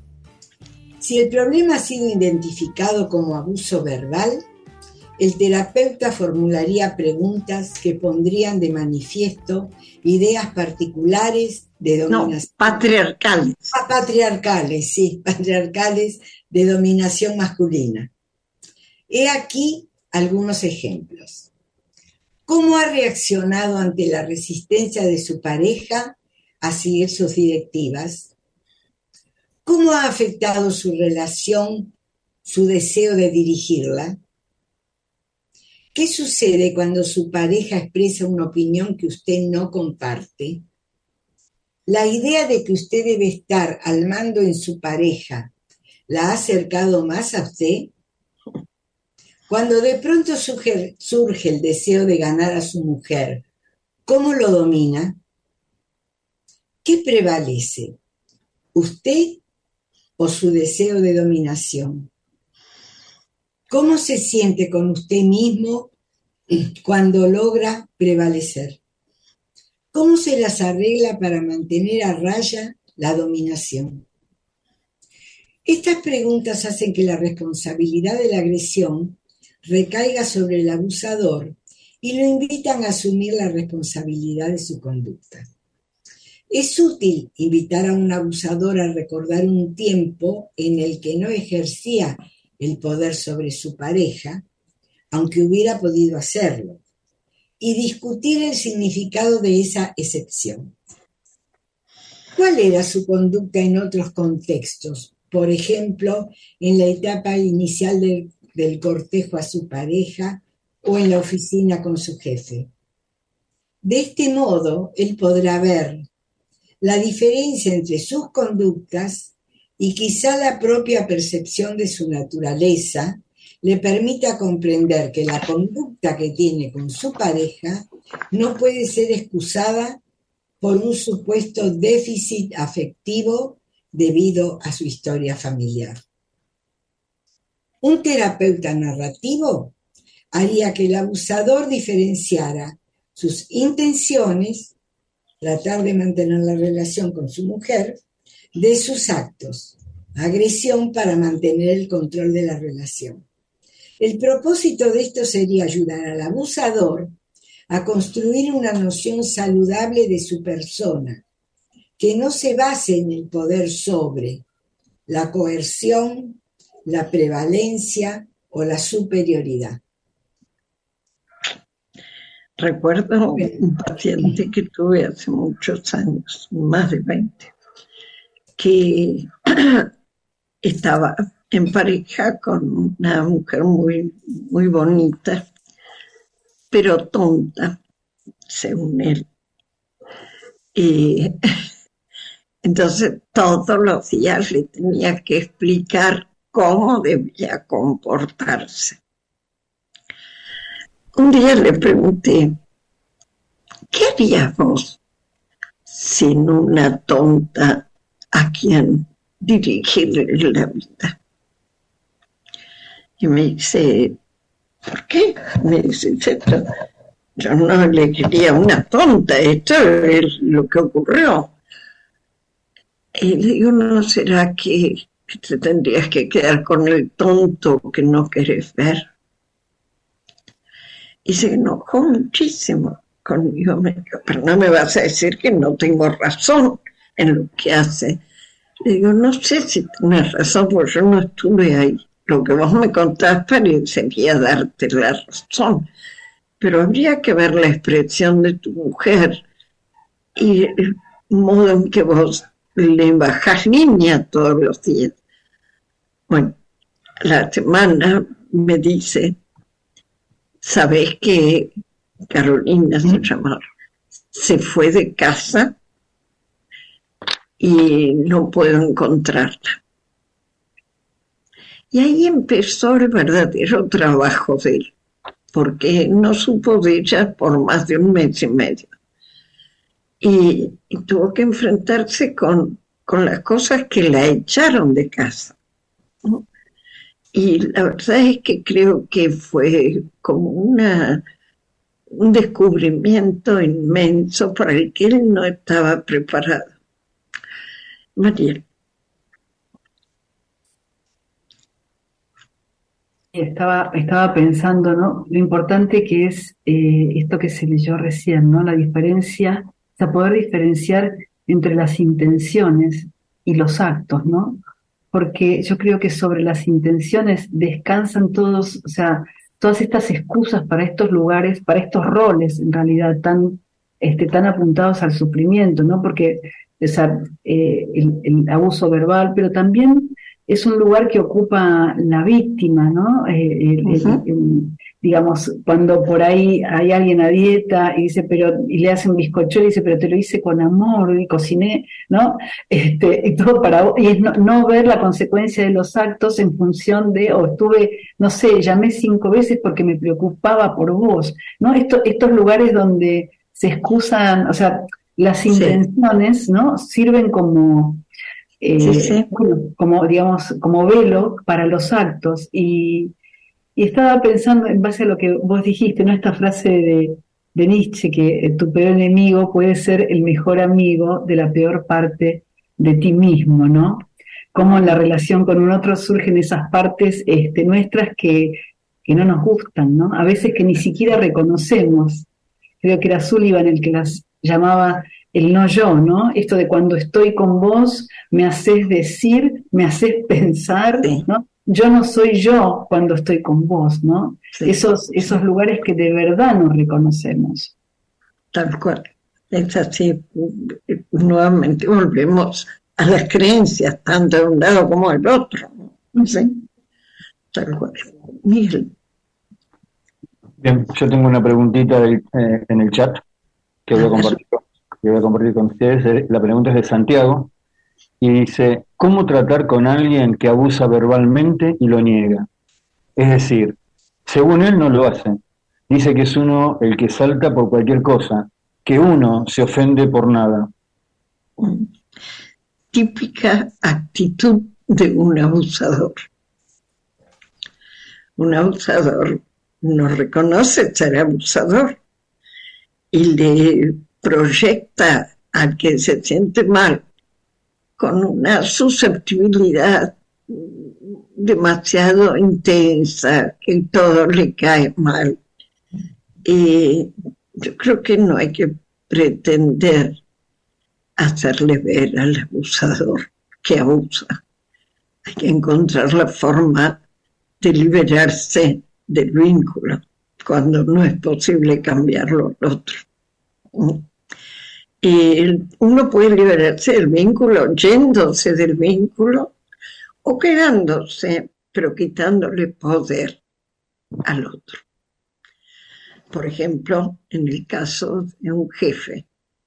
Si el problema ha sido identificado como abuso verbal, el terapeuta formularía preguntas que pondrían de manifiesto ideas particulares de no, dominación. patriarcales. Ah, patriarcales, sí, patriarcales de dominación masculina. He aquí algunos ejemplos. ¿Cómo ha reaccionado ante la resistencia de su pareja a seguir sus directivas? ¿Cómo ha afectado su relación, su deseo de dirigirla? ¿Qué sucede cuando su pareja expresa una opinión que usted no comparte? ¿La idea de que usted debe estar al mando en su pareja la ha acercado más a usted? Cuando de pronto surge, surge el deseo de ganar a su mujer, ¿cómo lo domina? ¿Qué prevalece? ¿Usted o su deseo de dominación? ¿Cómo se siente con usted mismo cuando logra prevalecer? ¿Cómo se las arregla para mantener a raya la dominación? Estas preguntas hacen que la responsabilidad de la agresión recaiga sobre el abusador y lo invitan a asumir la responsabilidad de su conducta. Es útil invitar a un abusador a recordar un tiempo en el que no ejercía el poder sobre su pareja, aunque hubiera podido hacerlo, y discutir el significado de esa excepción. ¿Cuál era su conducta en otros contextos? Por ejemplo, en la etapa inicial del, del cortejo a su pareja o en la oficina con su jefe. De este modo, él podrá ver la diferencia entre sus conductas y quizá la propia percepción de su naturaleza le permita comprender que la conducta que tiene con su pareja no puede ser excusada por un supuesto déficit afectivo debido a su historia familiar. Un terapeuta narrativo haría que el abusador diferenciara sus intenciones, tratar de mantener la relación con su mujer, de sus actos, agresión para mantener el control de la relación. El propósito de esto sería ayudar al abusador a construir una noción saludable de su persona, que no se base en el poder sobre la coerción, la prevalencia o la superioridad. Recuerdo un paciente que tuve hace muchos años, más de veinte, que estaba en pareja con una mujer muy, muy bonita, pero tonta, según él. Y entonces todos los días le tenía que explicar cómo debía comportarse. Un día le pregunté, ¿qué harías vos sin una tonta a quien dirigirle la vida? Y me dice, ¿por qué? Me dice, yo no le quería una tonta, esto es lo que ocurrió. Y le digo, ¿no será que, que te tendrías que quedar con el tonto que no querés ver? Y se enojó muchísimo conmigo, me dijo, pero no me vas a decir que no tengo razón en lo que hace. Le digo, no sé si tienes razón, porque yo no estuve ahí. Lo que vos me contás parecería darte la razón, pero habría que ver la expresión de tu mujer y el modo en que vos le bajás línea todos los días. Bueno, la semana me dice, ¿sabés que Carolina se llama? Se fue de casa y no puedo encontrarla. Y ahí empezó el verdadero trabajo de él, porque no supo de ella por más de un mes y medio. Y, y tuvo que enfrentarse con, con las cosas que la echaron de casa, ¿no? Y la verdad es que creo que fue como una, un descubrimiento inmenso para el que él no estaba preparado. Mariel. Estaba, estaba pensando, ¿no? Lo importante que es eh, esto que se leyó recién, ¿no? La diferencia, o sea, poder diferenciar entre las intenciones y los actos, ¿no? Porque yo creo que sobre las intenciones descansan todos, o sea, todas estas excusas para estos lugares, para estos roles, en realidad, tan, este, tan apuntados al sufrimiento, ¿no? Porque, o sea, eh, el, el abuso verbal, pero también es un lugar que ocupa la víctima, ¿no? Eh, el, uh-huh. el, el, digamos, cuando por ahí hay alguien a dieta y dice, pero, y le hacen bizcochuelo y dice, pero te lo hice con amor y cociné, ¿no? Este, y todo para y es no, no ver la consecuencia de los actos en función de, o estuve, no sé, llamé cinco veces porque me preocupaba por vos, ¿no? Esto, estos lugares donde se excusan, o sea, las intenciones, sí. ¿no? Sirven como Eh, sí, sí. Bueno, como digamos, como velo para los actos, y, y estaba pensando en base a lo que vos dijiste, ¿no? Esta frase de, de Nietzsche, que tu peor enemigo puede ser el mejor amigo de la peor parte de ti mismo, ¿no? Cómo en la relación con un otro surgen esas partes este, nuestras que, que no nos gustan, ¿no? A veces que ni siquiera reconocemos. Creo que era Sullivan el que las llamaba el no yo, ¿no? Esto de cuando estoy con vos, me haces decir, me haces pensar, sí. ¿no? Yo no soy yo cuando estoy con vos, ¿no? Sí. Esos, esos lugares que de verdad nos reconocemos. Tal cual. Es así. Nuevamente volvemos a las creencias, tanto de un lado como del otro, ¿no? ¿Sí? Tal cual. Miguel. Bien, yo tengo una preguntita de, eh, en el chat que voy a compartir. que voy a compartir con ustedes. La pregunta es de Santiago y dice, ¿cómo tratar con alguien que abusa verbalmente y lo niega? Es decir, según él no lo hace, dice que es uno el que salta por cualquier cosa, que uno se ofende por nada. Típica actitud de un abusador. Un abusador no reconoce ser abusador y le proyecta al que se siente mal con una susceptibilidad demasiado intensa, que todo le cae mal. Y yo creo que no hay que pretender hacerle ver al abusador que abusa. Hay que encontrar la forma de liberarse del vínculo cuando no es posible cambiarlo al otro. Y uno puede liberarse del vínculo yéndose del vínculo o quedándose, pero quitándole poder al otro. Por ejemplo, en el caso de un jefe,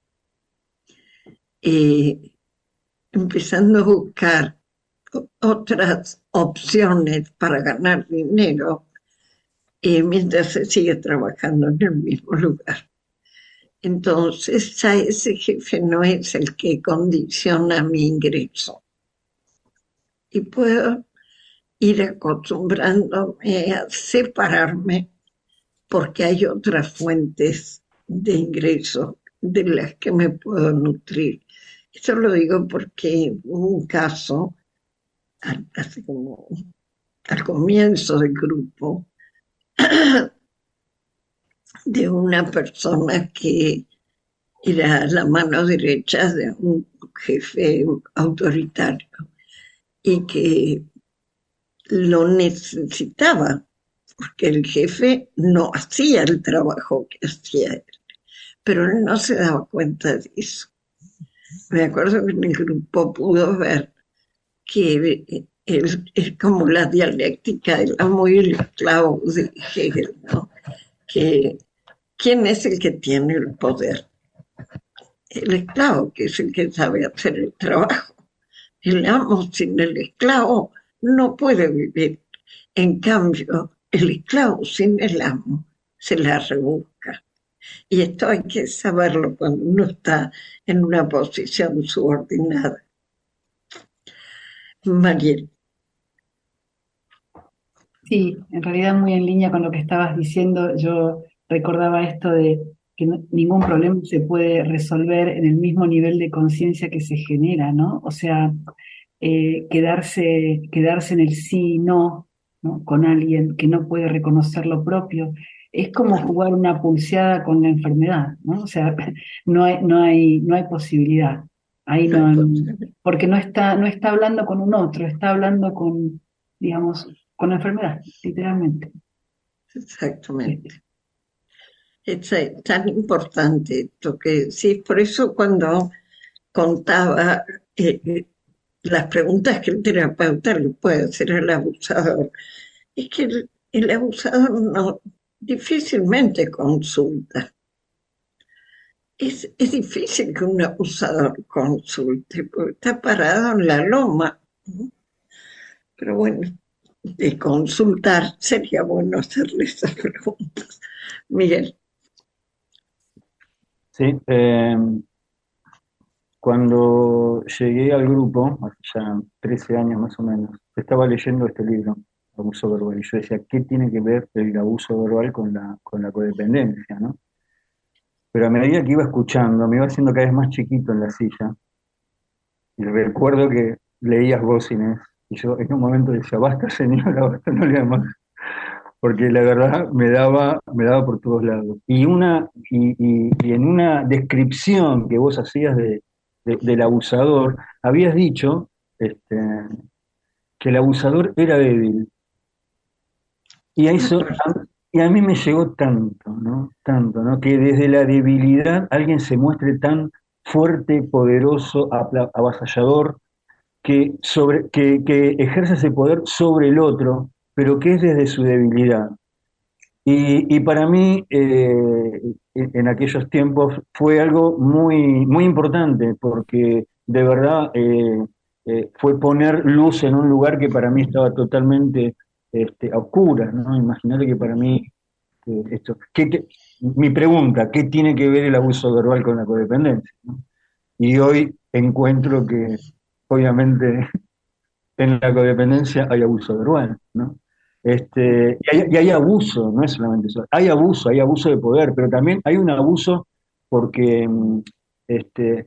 eh, empezando a buscar otras opciones para ganar dinero eh, mientras se sigue trabajando en el mismo lugar. Entonces, ya ese jefe no es el que condiciona mi ingreso. Y puedo ir acostumbrándome a separarme porque hay otras fuentes de ingreso de las que me puedo nutrir. Esto lo digo porque hubo un caso, hace como al comienzo del grupo, de una persona que era la mano derecha de un jefe autoritario y que lo necesitaba, porque el jefe no hacía el trabajo que hacía él, pero él no se daba cuenta de eso. Me acuerdo que en el grupo pudo ver que es, es como la dialéctica del amo y el esclavo de Hegel, ¿no? Que ¿quién es el que tiene el poder? El esclavo, que es el que sabe hacer el trabajo. El amo sin el esclavo no puede vivir. En cambio, el esclavo sin el amo se la rebusca. Y esto hay que saberlo cuando uno está en una posición subordinada. Mariel. Sí, en realidad muy en línea con lo que estabas diciendo. Yo recordaba esto de que no, ningún problema se puede resolver en el mismo nivel de conciencia que se genera, ¿no? O sea, eh, quedarse, quedarse en el sí y no, ¿no? Con alguien que no puede reconocer lo propio, es como jugar una pulseada con la enfermedad, ¿no? O sea, no hay, no hay, no hay posibilidad. Ahí no, porque no está, no está hablando con un otro, está hablando con, digamos, con la enfermedad, literalmente. Exactamente. Es tan importante esto que sí, por eso cuando contaba eh, las preguntas que el terapeuta le puede hacer al abusador, es que el, el abusador no difícilmente consulta. Es, es difícil que un abusador consulte, porque está parado en la loma, ¿no? Pero bueno, de consultar sería bueno hacerle esas preguntas. Miguel. Sí, eh, cuando llegué al grupo, hace ya trece años más o menos, estaba leyendo este libro, Abuso Verbal, y yo decía, ¿qué tiene que ver el abuso verbal con la, con la codependencia, ¿no? Pero a medida que iba escuchando, me iba haciendo cada vez más chiquito en la silla, y recuerdo que leías vos, Inés, y yo en un momento decía, basta señora, basta, no lea más, porque la verdad me daba, me daba por todos lados. Y, una, y, y, y en una descripción que vos hacías de, de, del abusador, habías dicho este, que el abusador era débil. Y a eso, a, y a mí me llegó tanto, ¿no? Tanto, ¿no? Que desde la debilidad alguien se muestre tan fuerte, poderoso, avasallador, que, sobre, que, que ejerce ese poder sobre el otro, pero que es desde su debilidad. Y, y para mí, eh, en aquellos tiempos, fue algo muy, muy importante, porque de verdad eh, eh, fue poner luz en un lugar que para mí estaba totalmente este, a oscuras, ¿no? Imaginarle que para mí, eh, esto, ¿qué, qué, mi pregunta, ¿qué tiene que ver el abuso verbal con la codependencia, ¿no? Y hoy encuentro que, obviamente, en la codependencia hay abuso verbal, ¿no? Este, y, hay, y hay abuso, no es solamente eso, hay abuso, hay abuso de poder, pero también hay un abuso porque este,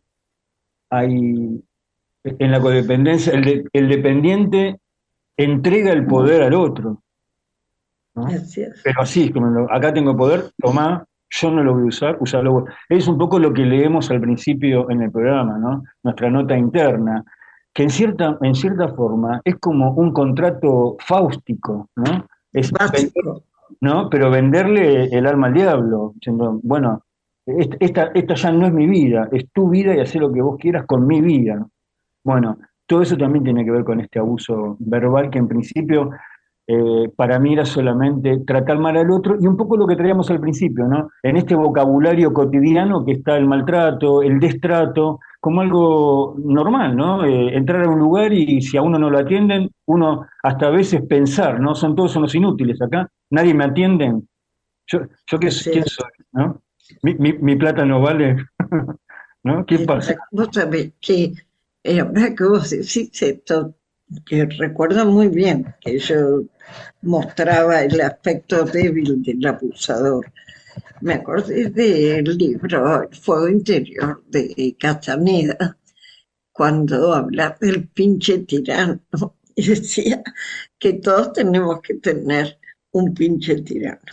hay, en la codependencia, el, de, el dependiente entrega el poder al otro, ¿no? Así es. Pero así, como lo, acá tengo poder, tomá, yo no lo voy a usar, usarlo vos. Es un poco lo que leemos al principio en el programa, ¿no? Nuestra nota interna, que en cierta, en cierta forma es como un contrato fáustico, ¿no? Es básico, ¿no? Pero venderle el alma al diablo, diciendo, bueno, esta, esta ya no es mi vida, es tu vida y haz lo que vos quieras con mi vida. Bueno, todo eso también tiene que ver con este abuso verbal que en principio eh, para mí era solamente tratar mal al otro y un poco lo que traíamos al principio, ¿no? En este vocabulario cotidiano que está el maltrato, el destrato, como algo normal, ¿no? Eh, entrar a un lugar y si a uno no lo atienden, uno hasta a veces pensar, ¿no? Son todos unos inútiles acá, nadie me atiende. Yo, yo qué, sí. ¿quién soy? ¿No? Mi, mi, mi plata no vale, ¿no? ¿Qué pasa? Vos sabés que eh, ahora que vos decís esto, que recuerdo muy bien que yo mostraba el aspecto débil del abusador. Me acordé del libro El fuego interior de Castaneda, cuando habla del pinche tirano, y decía que todos tenemos que tener un pinche tirano.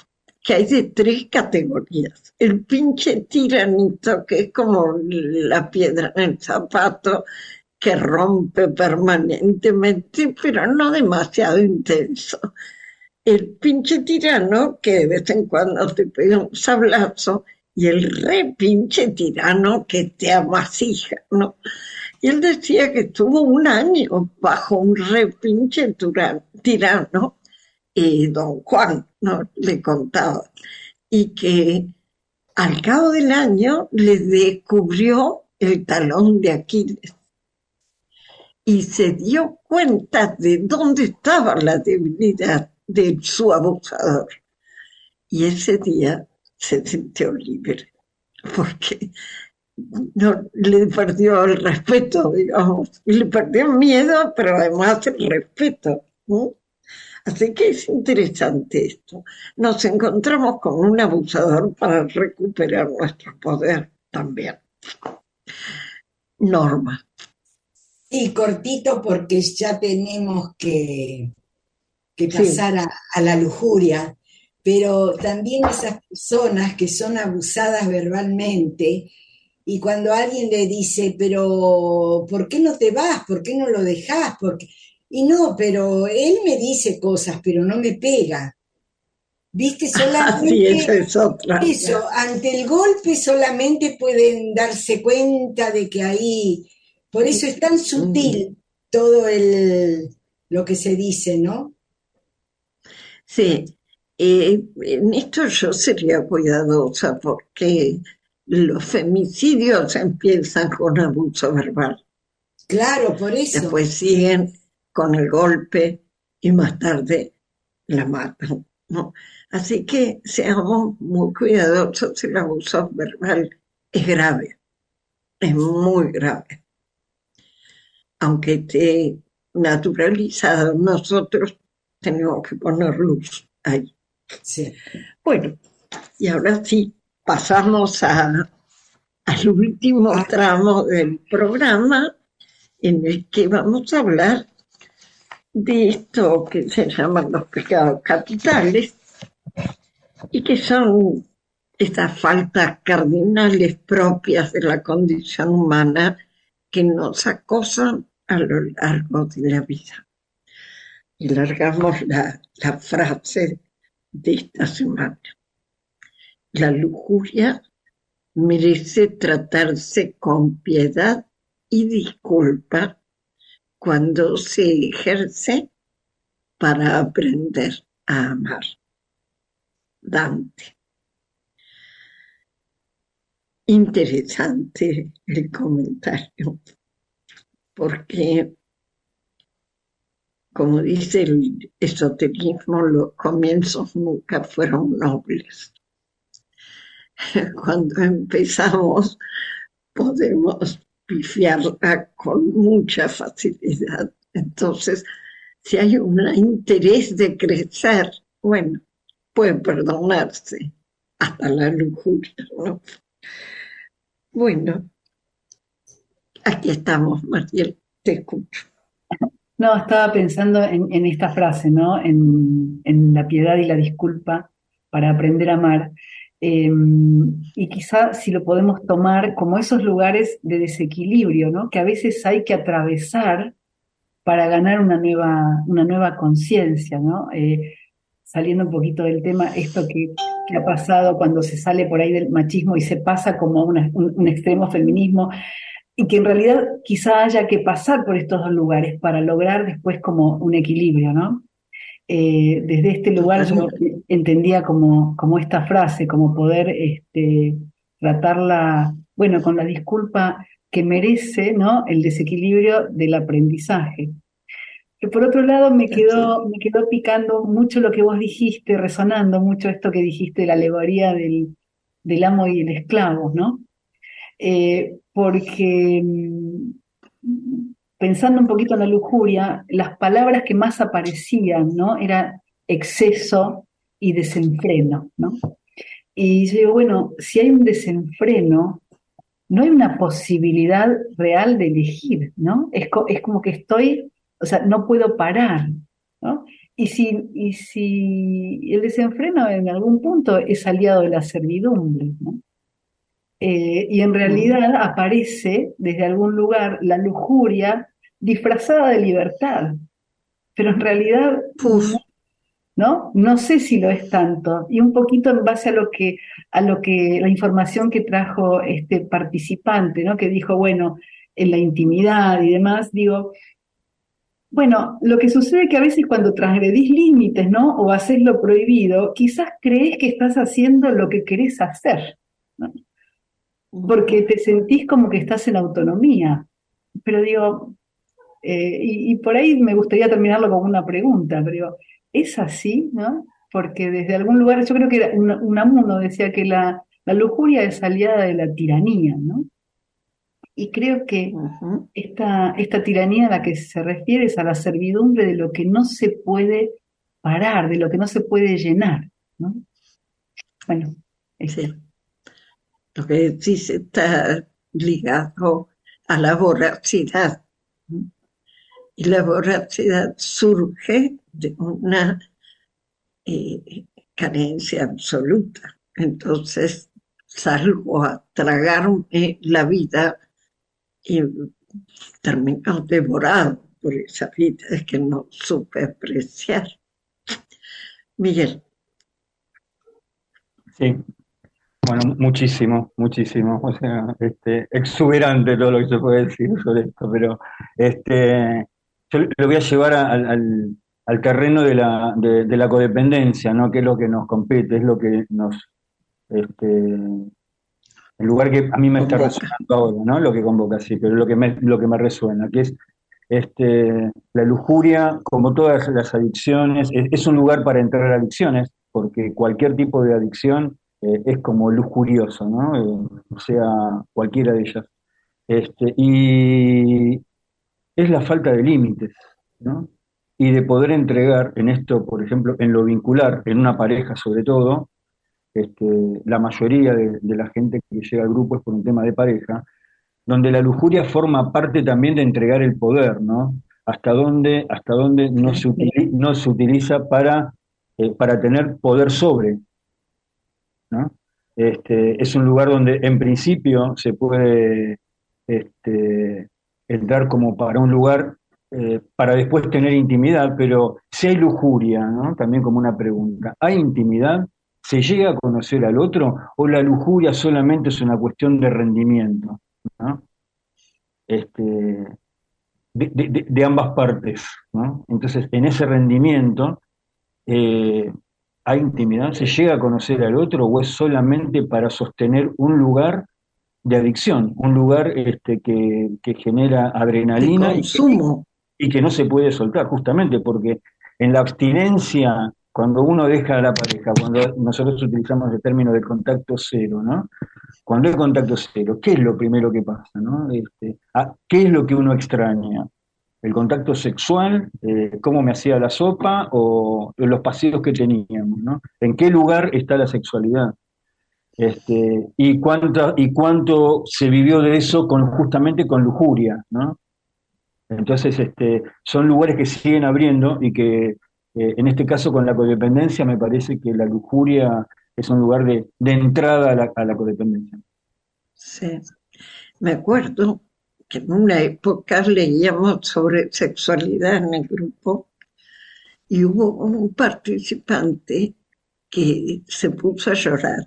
que hay de tres categorías. El pinche tiranito, que es como la piedra en el zapato, que rompe permanentemente, pero no demasiado intenso. El pinche tirano, que de vez en cuando te pega un sablazo, y el re pinche tirano que te amasija, ¿no? Y él decía que estuvo un año bajo un re pinche tirano, y don Juan, ¿no?, le contaba, y que al cabo del año le descubrió el talón de Aquiles y se dio cuenta de dónde estaba la debilidad de su abusador. Y ese día se sintió libre, porque no le perdió el respeto, digamos, y le perdió el miedo, pero además el respeto, ¿no? Así que es interesante esto. Nos encontramos con un abusador para recuperar nuestro poder también. Norma. Y cortito porque ya tenemos que, que pasar sí. a, a la lujuria, pero también esas personas que son abusadas verbalmente, y cuando alguien le dice, pero ¿por qué no te vas? ¿Por qué no lo dejás? Porque... Y no, pero él me dice cosas, pero no me pega. ¿Viste? Solamente sí, eso es otra. Eso, ante el golpe solamente pueden darse cuenta de que ahí... Por eso es tan sutil todo el, lo que se dice, ¿no? Sí, eh, en esto yo sería cuidadosa porque los femicidios empiezan con abuso verbal. Claro, por eso. Después siguen con el golpe y más tarde la matan, ¿no? Así que seamos muy cuidadosos, el abuso verbal es grave, es muy grave. Aunque esté naturalizado, nosotros tenemos que poner luz ahí. Sí. Bueno, y ahora sí, pasamos a, al último tramo del programa en el que vamos a hablar de esto que se llaman los pecados capitales y que son estas faltas cardinales propias de la condición humana que nos acosan a lo largo de la vida. Y largamos la, la frase de esta semana. La lujuria merece tratarse con piedad y disculpa cuando se ejerce para aprender a amar. Dante. Interesante el comentario, porque, como dice el esoterismo, los comienzos nunca fueron nobles. Cuando empezamos podemos pifiarla con mucha facilidad. Entonces, si hay un interés de crecer, bueno, puede perdonarse hasta la lujuria, ¿no? Bueno, aquí estamos, Mariel, te escucho. No, estaba pensando en, en esta frase, ¿no? En, en la piedad y la disculpa para aprender a amar. Eh, y quizá si lo podemos tomar como esos lugares de desequilibrio, ¿no?, que a veces hay que atravesar para ganar una nueva, una nueva conciencia, ¿no? Eh, saliendo un poquito del tema, esto que, que ha pasado cuando se sale por ahí del machismo y se pasa como una, un, un extremo feminismo, y que en realidad quizá haya que pasar por estos dos lugares para lograr después como un equilibrio, ¿no? Eh, desde este lugar yo entendía como, como esta frase, como poder este, tratarla, bueno, con la disculpa que merece, ¿no?, el desequilibrio del aprendizaje. Que por otro lado me quedó, me quedó picando mucho lo que vos dijiste, resonando mucho esto que dijiste, la alegoría del, del amo y el esclavo, ¿no? Eh, porque pensando un poquito en la lujuria, las palabras que más aparecían, ¿no?, eran exceso y desenfreno, ¿no? Y yo digo, bueno, si hay un desenfreno, no hay una posibilidad real de elegir, ¿no? Es, co- es como que estoy, o sea, no puedo parar, ¿no? y si, y si el desenfreno en algún punto es aliado de la servidumbre, ¿no? Eh, y en realidad aparece desde algún lugar la lujuria disfrazada de libertad, pero en realidad Uf, ¿no? No sé si lo es tanto. Y un poquito en base a lo que, a lo que, la información que trajo este participante, ¿no? Que dijo, bueno, en la intimidad y demás, digo, bueno, lo que sucede es que a veces cuando transgredís límites, ¿no? O haces lo prohibido, quizás crees que estás haciendo lo que querés hacer, ¿no? Porque te sentís como que estás en autonomía. Pero digo, eh, y, y por ahí me gustaría terminarlo con una pregunta, pero digo, ¿es así, no? Porque desde algún lugar, yo creo que era Una- Unamuno decía que la, la lujuria es aliada de la tiranía, ¿no? Y creo que ujú. esta, esta tiranía a la que se refiere es a la servidumbre de lo que no se puede parar, de lo que no se puede llenar, ¿no? Bueno, esto. Sí, lo que decís está ligado a la voracidad. ¿No? Y la voracidad surge de una eh, carencia absoluta. Entonces salgo a tragarme la vida y termino devorado por esa vida que no supe apreciar. Miguel. Sí, bueno, muchísimo, muchísimo. O sea, este, exuberante todo lo que se puede decir sobre esto, pero este, yo lo voy a llevar a- al, al- al terreno de la, de, de la codependencia, ¿no? Que es lo que nos compete, es lo que nos, este, el lugar que a mí me está Convoca. resonando ahora, ¿no? Lo que convoca, sí, pero lo que me, lo que me resuena, que es este, la lujuria, como todas las adicciones, es, es un lugar para entrar a adicciones, porque cualquier tipo de adicción eh, es como lujurioso, ¿no? Eh, o sea, cualquiera de ellas. Este, y es la falta de límites, ¿no? Y de poder entregar en esto, por ejemplo, en lo vincular, en una pareja sobre todo, este, la mayoría de, de la gente que llega al grupo es por un tema de pareja, donde la lujuria forma parte también de entregar el poder, ¿no? Hasta dónde, hasta dónde no se Sí. utiliza, no se utiliza para, eh, para tener poder sobre, ¿no? Este, es un lugar donde en principio se puede este, entrar como para un lugar eh, para después tener intimidad, pero si hay lujuria, ¿no? También como una pregunta, ¿hay intimidad? ¿Se llega a conocer al otro o la lujuria solamente es una cuestión de rendimiento, ¿no? Este, de, de- de ambas partes, ¿no? Entonces, en ese rendimiento, eh, ¿hay intimidad? ¿Se llega a conocer al otro o es solamente para sostener un lugar de adicción, un lugar este, que, que genera De adrenalina y que, consumo. y que no se puede soltar, justamente porque en la abstinencia, cuando uno deja a la pareja, cuando nosotros utilizamos el término de contacto cero, ¿no? Cuando hay contacto cero, ¿qué es lo primero que pasa, ¿no? Este, ah, ¿qué es lo que uno extraña? ¿El contacto sexual? Eh, ¿cómo me hacía la sopa? ¿O los paseos que teníamos, ¿no? ¿En qué lugar está la sexualidad? Este, y, cuánta, y cuánto se vivió de eso con, justamente con lujuria, ¿no? Entonces, este, son lugares que siguen abriendo y que, eh, en este caso, con la codependencia, me parece que la lujuria es un lugar de, de entrada a la, a la codependencia. Sí. Me acuerdo que en una época leíamos sobre sexualidad en el grupo y hubo un participante que se puso a llorar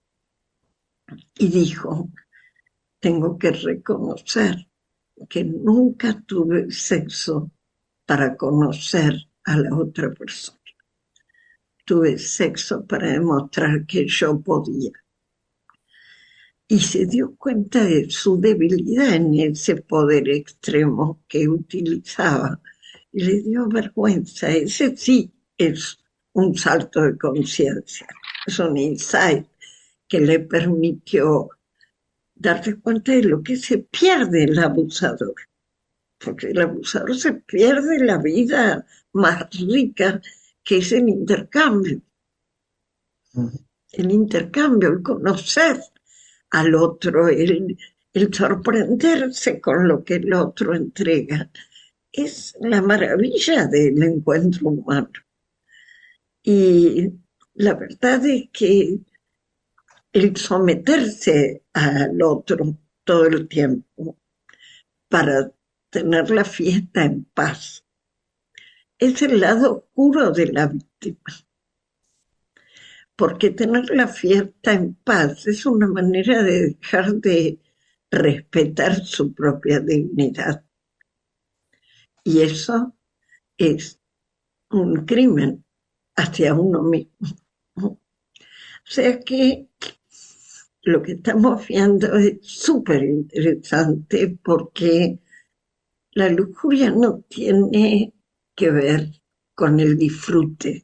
y dijo, tengo que reconocer que nunca tuve sexo para conocer a la otra persona. Tuve sexo para demostrar que yo podía. Y se dio cuenta de su debilidad en ese poder extremo que utilizaba. Y le dio vergüenza. Ese sí es un salto de conciencia. Es un insight que le permitió darse cuenta de lo que se pierde el abusador. Porque el abusador se pierde la vida más rica, que es el intercambio. El intercambio, el conocer al otro, el, el sorprenderse con lo que el otro entrega. Es la maravilla del encuentro humano. Y la verdad es que el someterse al otro todo el tiempo para tener la fiesta en paz es el lado oscuro de la víctima. Porque tener la fiesta en paz es una manera de dejar de respetar su propia dignidad. Y eso es un crimen hacia uno mismo. O sea que lo que estamos viendo es súper interesante porque la lujuria no tiene que ver con el disfrute,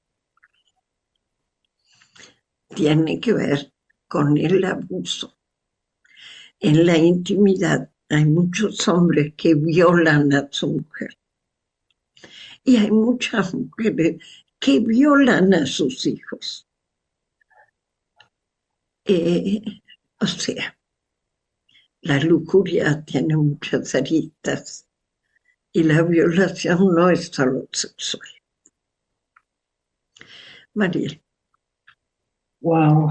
tiene que ver con el abuso. En la intimidad hay muchos hombres que violan a su mujer y hay muchas mujeres que violan a sus hijos. Eh, o sea, la lujuria tiene muchas aristas y la violación no es solo sexual. Mariel. Wow.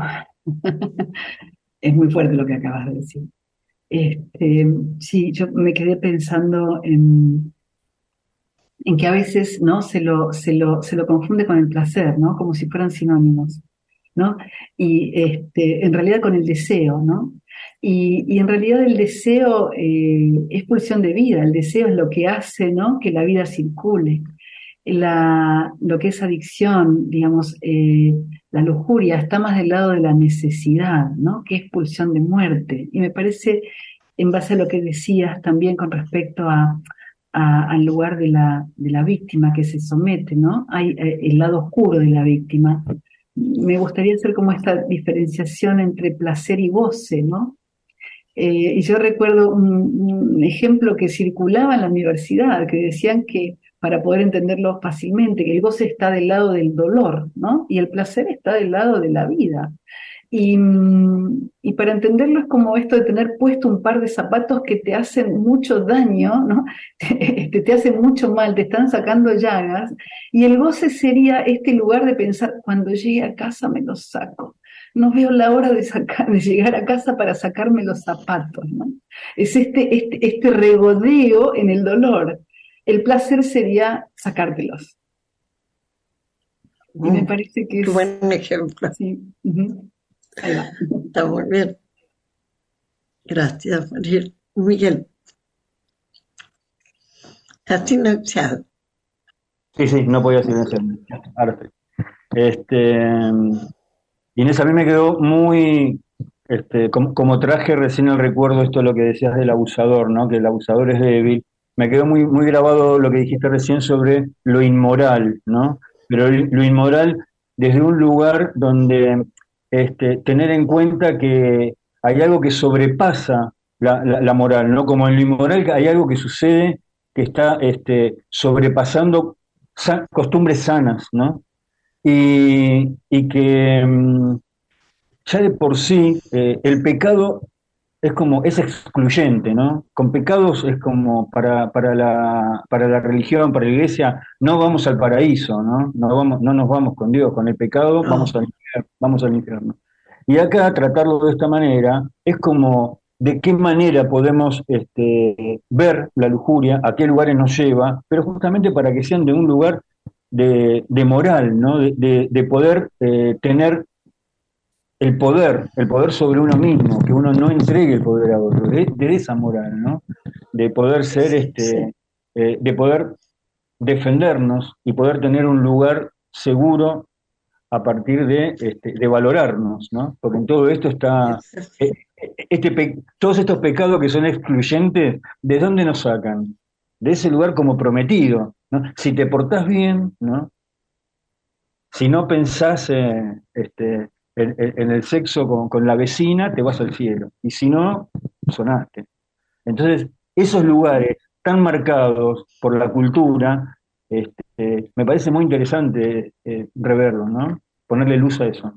Es muy fuerte lo que acabas de decir. Este, sí, yo me quedé pensando en, en que a veces, ¿no? se lo, se lo, se lo confunde con el placer, ¿no? Como si fueran sinónimos, ¿no? Y este, en realidad con el deseo, ¿no? Y, y en realidad el deseo eh, es pulsión de vida, el deseo es lo que hace, ¿no? Que la vida circule. La, lo que es adicción, digamos, eh, la lujuria está más del lado de la necesidad, ¿no? Que es pulsión de muerte. Y me parece, en base a lo que decías también con respecto a, a, al lugar de la, de la víctima que se somete, ¿no? Hay eh, el lado oscuro de la víctima. Me gustaría hacer como esta diferenciación entre placer y goce, ¿no? Eh, y yo recuerdo un, un ejemplo que circulaba en la universidad, que decían que para poder entenderlo fácilmente, que el goce está del lado del dolor, ¿no? Y el placer está del lado de la vida. Y, y para entenderlo es como esto de tener puesto un par de zapatos que te hacen mucho daño, ¿no? Te, te hacen mucho mal, te están sacando llagas, y el goce sería este lugar de pensar, cuando llegue a casa me los saco. No veo la hora de, sacar, de llegar a casa para sacarme los zapatos, ¿no? Es este, este, este regodeo en el dolor. El placer sería sacártelos. Y me parece que es... Qué buen ejemplo. Sí. Uh-huh. Ahí va. Está muy bien. Gracias, Mariel. Miguel. ¿Has silenciado? Sí, sí, no podía silenciarme. Ahora sí. Este, Inés, a mí me quedó muy... Este, como, como traje recién el recuerdo esto de lo que decías del abusador, ¿no? Que el abusador es débil. Me quedó muy, muy grabado lo que dijiste recién sobre lo inmoral, ¿no? Pero lo inmoral desde un lugar donde este, tener en cuenta que hay algo que sobrepasa la, la, la moral, ¿no? Como en lo inmoral hay algo que sucede que está este, sobrepasando san, costumbres sanas, ¿no? Y, y que um, ya de por sí eh, el pecado es como, es excluyente, ¿no? Con pecados es como para, para, la, para la religión, para la iglesia, no vamos al paraíso, ¿no? No, vamos, no nos vamos con Dios, con el pecado vamos al infierno, vamos al infierno. Y acá tratarlo de esta manera es como de qué manera podemos este, ver la lujuria, a qué lugares nos lleva, pero justamente para que sean de un lugar de, de moral, ¿no? De, de, de poder eh, tener el poder, el poder sobre uno mismo, que uno no entregue el poder a otro, de, de esa moral, ¿no? De poder ser, este, eh, de poder defendernos y poder tener un lugar seguro a partir de, este, de valorarnos, ¿no? Porque en todo esto está, eh, este pe- todos estos pecados que son excluyentes, ¿de dónde nos sacan? De ese lugar como prometido, ¿no? Si te portás bien, ¿no? Si no pensás, eh, este, En, en el sexo con, con la vecina, te vas al cielo. Y si no, sonaste. Entonces, esos lugares tan marcados por la cultura, este, me parece muy interesante eh, reverlos, ¿no? Ponerle luz a eso.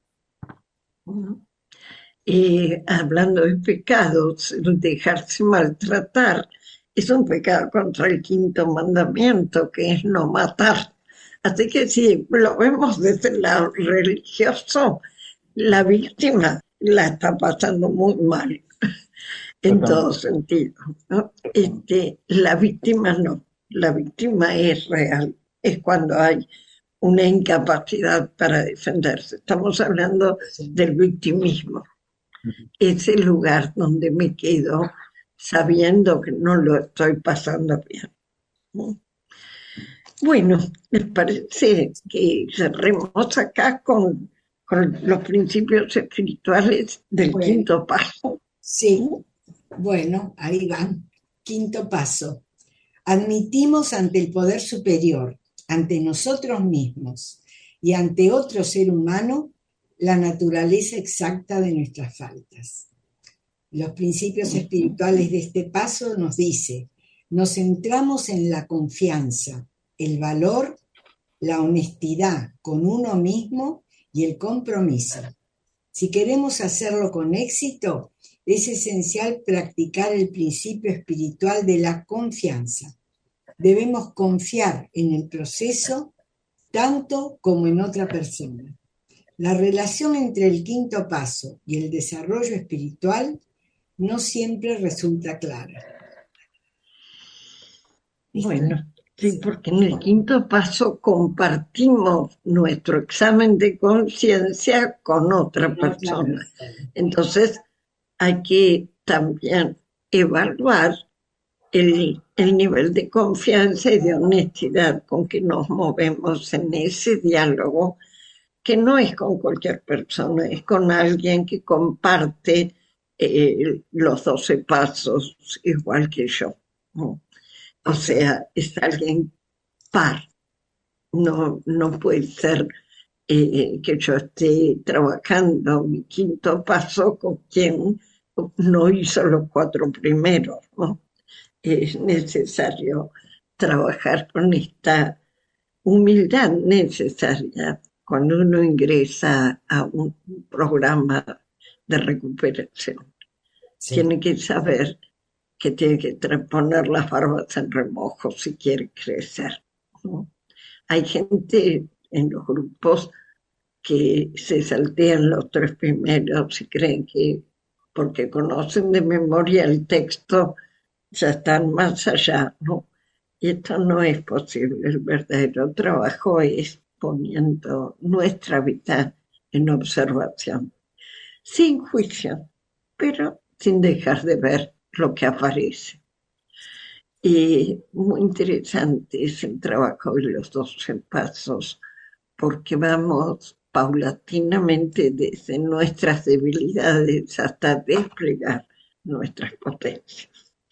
Eh, hablando de pecados, dejarse maltratar es un pecado contra el quinto mandamiento, que es no matar. Así que si lo vemos desde el lado religioso, la víctima la está pasando muy mal, en todo sentido, ¿no? Este, la víctima no, la víctima es real, es cuando hay una incapacidad para defenderse. Estamos hablando del victimismo, ese lugar donde me quedo sabiendo que no lo estoy pasando bien, ¿no? Bueno, me parece que cerremos acá con, con los principios espirituales del Bueno. quinto paso. Sí, bueno, ahí van. Quinto paso. Admitimos ante el poder superior, ante nosotros mismos y ante otro ser humano la naturaleza exacta de nuestras faltas. Los principios espirituales de este paso nos dice, nos centramos en la confianza, el valor, la honestidad con uno mismo y el compromiso. Si queremos hacerlo con éxito, es esencial practicar el principio espiritual de la confianza. Debemos confiar en el proceso tanto como en otra persona. La relación entre el quinto paso y el desarrollo espiritual no siempre resulta clara. Bueno, sí, porque en el quinto paso compartimos nuestro examen de conciencia con otra persona. Entonces, hay que también evaluar el, el nivel de confianza y de honestidad con que nos movemos en ese diálogo, que no es con cualquier persona, es con alguien que comparte eh, los doce pasos igual que yo, ¿no? O sea, es alguien par. No, no puede ser eh, que yo esté trabajando mi quinto paso con quien no hizo los cuatro primeros, ¿no? Es necesario trabajar con esta humildad necesaria cuando uno ingresa a un programa de recuperación. Sí. Tiene que saber que tiene que poner las barbas en remojo si quiere crecer, ¿no? Hay gente en los grupos que se saltean los tres primeros y creen que porque conocen de memoria el texto ya están más allá, ¿no? Y esto no es posible. El verdadero trabajo es poniendo nuestra vida en observación, sin juicio, pero sin dejar de ver lo que aparece. Y muy interesante es el trabajo de los doce pasos, porque vamos paulatinamente desde nuestras debilidades hasta desplegar nuestras potencias.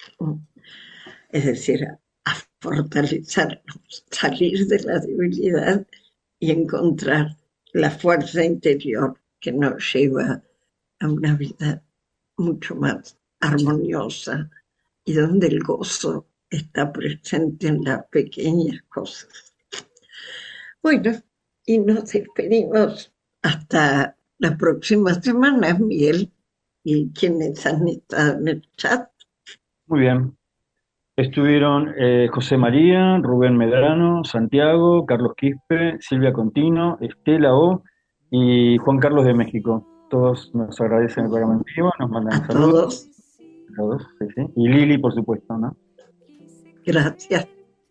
Es decir, a fortalecernos, salir de la debilidad y encontrar la fuerza interior que nos lleva a una vida mucho más armoniosa y donde el gozo está presente en las pequeñas cosas. Bueno, y nos despedimos hasta la próxima semana, Miguel, y quienes han estado en el chat. Muy bien. Estuvieron eh, José María, Rubén Medrano, Santiago, Carlos Quispe, Silvia Contino, Estela O y Juan Carlos de México. Todos nos agradecen el programa en vivo, nos mandan a saludos. Todos. Todos, sí, sí. Y Lili, por supuesto, ¿no? Gracias.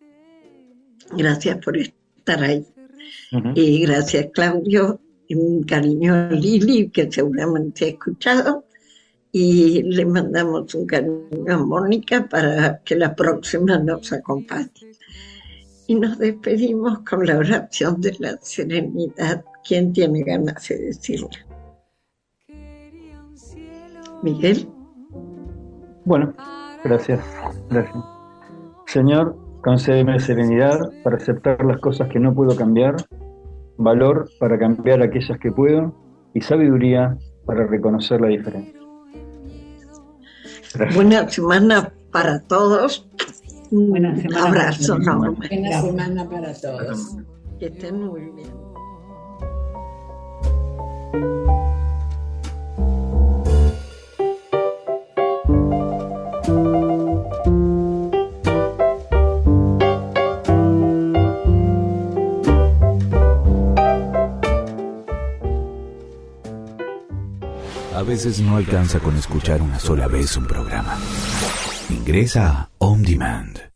Gracias por estar ahí. Uh-huh. Y gracias, Claudio. Y un cariño a Lili, que seguramente ha escuchado. Y le mandamos un cariño a Mónica para que la próxima nos acompañe. Y nos despedimos con la oración de la serenidad. ¿Quién tiene ganas de decirla? Miguel. Bueno, gracias, gracias. Señor, concédeme serenidad para aceptar las cosas que no puedo cambiar, valor para cambiar aquellas que puedo y sabiduría para reconocer la diferencia. Gracias. Buena semana para todos. Buena semana. Un abrazo enorme. Buena semana para todos. Que estén muy bien. A veces no alcanza con escuchar una sola vez un programa. Ingresa a On Demand.